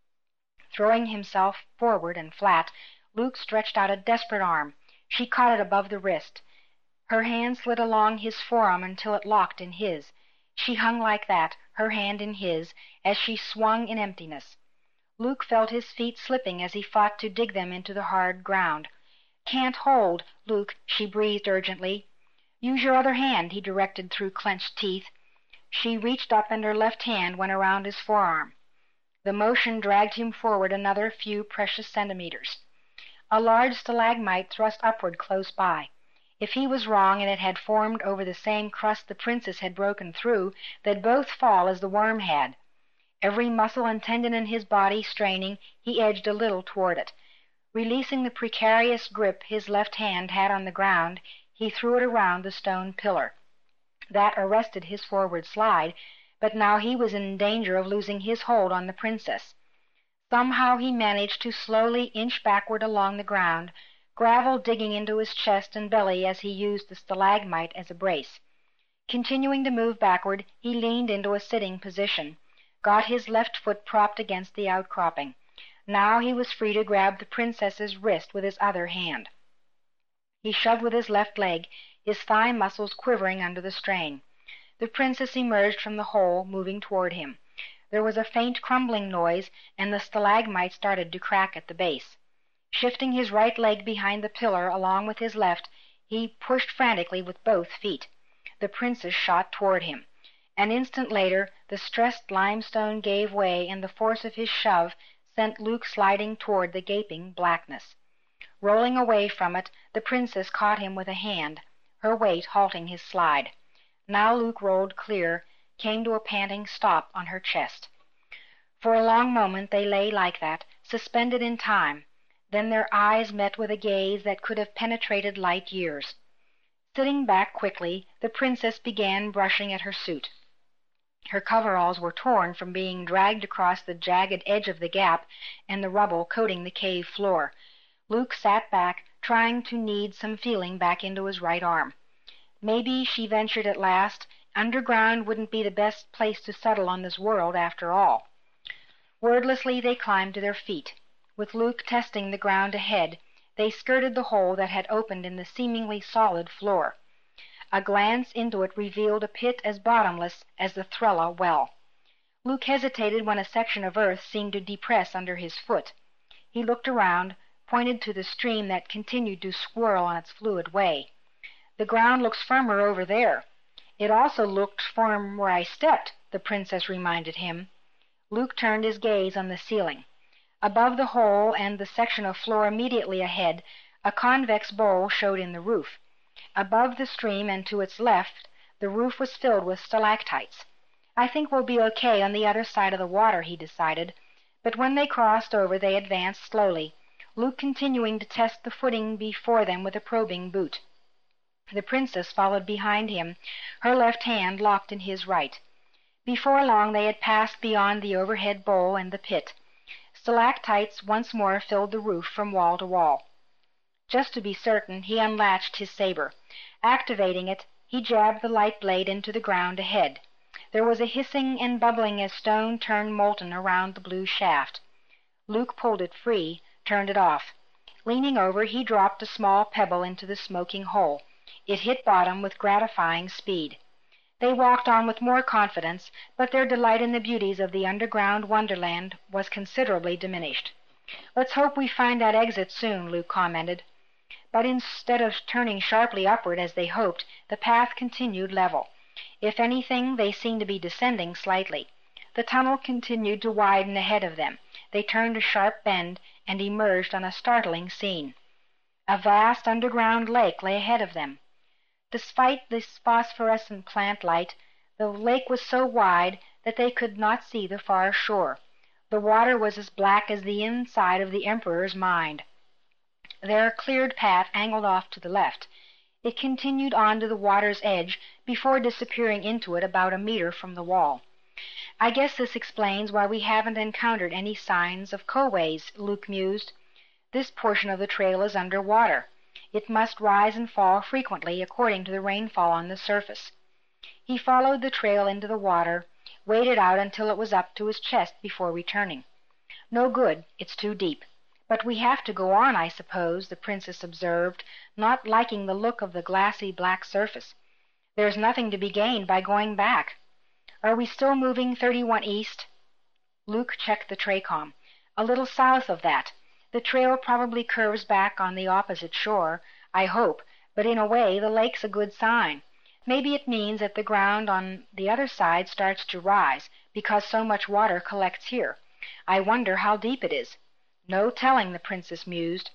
Throwing himself forward and flat, Luke stretched out a desperate arm. She caught it above the wrist. Her hand slid along his forearm until it locked in his. She hung like that, her hand in his, as she swung in emptiness. Luke felt his feet slipping as he fought to dig them into the hard ground. "Can't hold, Luke," she breathed urgently. "Use your other hand," he directed through clenched teeth. She reached up, and her left hand went around his forearm. The motion dragged him forward another few precious centimeters. A large stalagmite thrust upward close by. If he was wrong, and it had formed over the same crust the princess had broken through, they'd both fall as the worm had. Every muscle and tendon in his body straining, he edged a little toward it. Releasing the precarious grip his left hand had on the ground, he threw it around the stone pillar. That arrested his forward slide, but now he was in danger of losing his hold on the princess. Somehow he managed to slowly inch backward along the ground, gravel digging into his chest and belly as he used the stalagmite as a brace. Continuing to move backward, he leaned into a sitting position, got his left foot propped against the outcropping. Now he was free to grab the princess's wrist with his other hand. He shoved with his left leg, his thigh muscles quivering under the strain. The princess emerged from the hole, moving toward him. There was a faint crumbling noise, and the stalagmite started to crack at the base. Shifting his right leg behind the pillar along with his left, he pushed frantically with both feet. The princess shot toward him. An instant later the stressed limestone gave way, and the force of his shove sent Luke sliding toward the gaping blackness. Rolling away from it, the princess caught him with a hand, her weight halting his slide. Now Luke rolled clear, came to a panting stop on her chest. For a long moment they lay like that, suspended in time. Then their eyes met with a gaze that could have penetrated light years. Sitting back quickly, the princess began brushing at her suit. Her coveralls were torn from being dragged across the jagged edge of the gap and the rubble coating the cave floor. Luke sat back, trying to knead some feeling back into his right arm. Maybe, she ventured at last, underground wouldn't be the best place to settle on this world after all. Wordlessly they climbed to their feet. With Luke testing the ground ahead, they skirted the hole that had opened in the seemingly solid floor. A glance into it revealed a pit as bottomless as the Thrella well. Luke hesitated when a section of earth seemed to depress under his foot. He looked around, pointed to the stream that continued to swirl on its fluid way. "The ground looks firmer over there." "It also looked firm where I stepped," the princess reminded him. Luke turned his gaze on the ceiling. Above the hole and the section of floor immediately ahead, a convex bowl showed in the roof. Above the stream and to its left, the roof was filled with stalactites. "I think we'll be okay on the other side of the water," he decided. But when they crossed over, they advanced slowly, Luke continuing to test the footing before them with a probing boot. The princess followed behind him, her left hand locked in his right. Before long they had passed beyond the overhead bowl and the pit. Stalactites once more filled the roof from wall to wall. Just to be certain, he unlatched his saber. Activating it, he jabbed the light blade into the ground ahead. There was a hissing and bubbling as stone turned molten around the blue shaft. Luke pulled it free, turned it off. Leaning over, he dropped a small pebble into the smoking hole. It hit bottom with gratifying speed. They walked on with more confidence, but their delight in the beauties of the underground wonderland was considerably diminished. "Let's hope we find that exit soon," Luke commented. But instead of turning sharply upward as they hoped, the path continued level. If anything, they seemed to be descending slightly. The tunnel continued to widen ahead of them. They turned a sharp bend and emerged on a startling scene. A vast underground lake lay ahead of them. Despite this phosphorescent plant light, the lake was so wide that they could not see the far shore. The water was as black as the inside of the Emperor's mind. Their cleared path angled off to the left. It continued on to the water's edge before disappearing into it about a meter from the wall. "I guess this explains why we haven't encountered any signs of koweis," Luke mused. "This portion of the trail is under water. It must rise and fall frequently according to the rainfall on the surface." He followed the trail into the water, waded out until it was up to his chest before returning. "No good, it's too deep. But we have to go on, I suppose," the princess observed, not liking the look of the glassy black surface. "There's nothing to be gained by going back. Are we still moving thirty-one east?" Luke checked the Tracom. "A little south of that. The trail probably curves back on the opposite shore, I hope, but in a way the lake's a good sign. Maybe it means that the ground on the other side starts to rise, because so much water collects here. I wonder how deep it is." "No telling," the princess mused.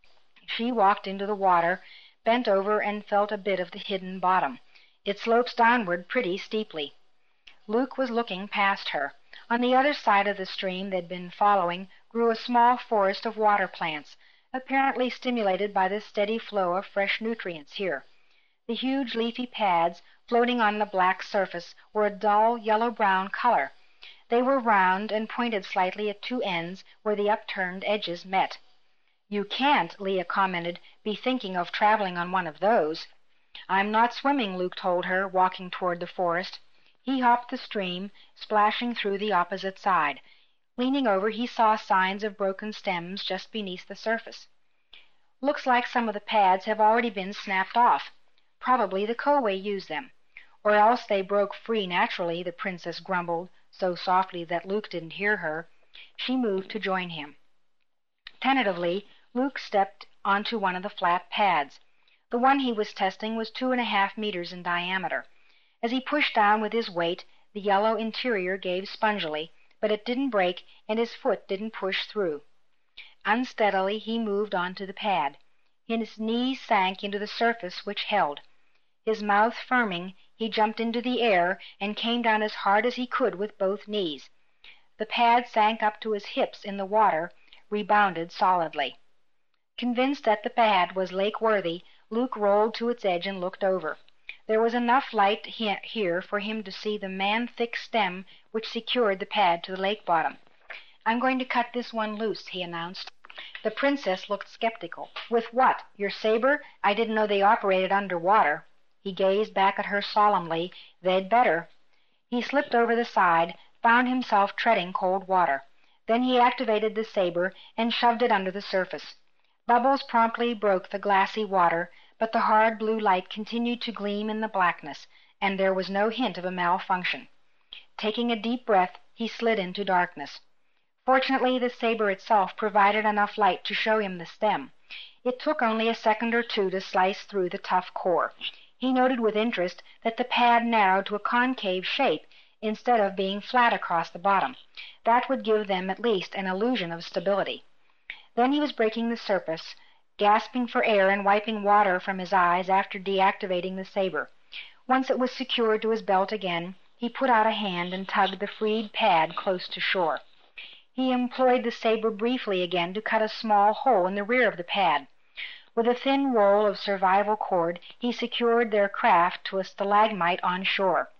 She walked into the water, bent over and felt a bit of the hidden bottom. "It slopes downward pretty steeply." Luke was looking past her. On the other side of the stream they'd been following grew a small forest of water plants, apparently stimulated by the steady flow of fresh nutrients here. The huge leafy pads floating on the black surface were a dull yellow-brown color. They were round and pointed slightly at two ends where the upturned edges met. "You can't," Leah commented, "be thinking of traveling on one of those." "I'm not swimming," Luke told her, walking toward the forest. He hopped the stream, splashing through the opposite side. Leaning over, he saw signs of broken stems just beneath the surface. "Looks like some of the pads have already been snapped off. Probably the kowei used them. Or else they broke free naturally," the princess grumbled, so softly that Luke didn't hear her. She moved to join him. Tentatively, Luke stepped onto one of the flat pads. The one he was testing was two and a half meters in diameter. As he pushed down with his weight, the yellow interior gave spongily, but it didn't break and his foot didn't push through. Unsteadily, he moved onto the pad. His knees sank into the surface which held. His mouth firming, he jumped into the air and came down as hard as he could with both knees. The pad sank up to his hips in the water, rebounded solidly. Convinced that the pad was lake-worthy, Luke rolled to its edge and looked over. There was enough light he- here for him to see the man-thick stem which secured the pad to the lake bottom. "I'm going to cut this one loose," he announced. The princess looked skeptical. "With what? Your saber? I didn't know they operated underwater." He gazed back at her solemnly. "They'd better." He slipped over the side, found himself treading cold water. Then he activated the saber and shoved it under the surface. Bubbles promptly broke the glassy water, but the hard blue light continued to gleam in the blackness, and there was no hint of a malfunction. Taking a deep breath, he slid into darkness. Fortunately, the saber itself provided enough light to show him the stem. It took only a second or two to slice through the tough core. He noted with interest that the pad narrowed to a concave shape instead of being flat across the bottom. That would give them at least an illusion of stability. Then he was breaking the surface, gasping for air and wiping water from his eyes after deactivating the saber. Once it was secured to his belt again, he put out a hand and tugged the freed pad close to shore. He employed the saber briefly again to cut a small hole in the rear of the pad. With a thin roll of survival cord, he secured their craft to a stalagmite on shore.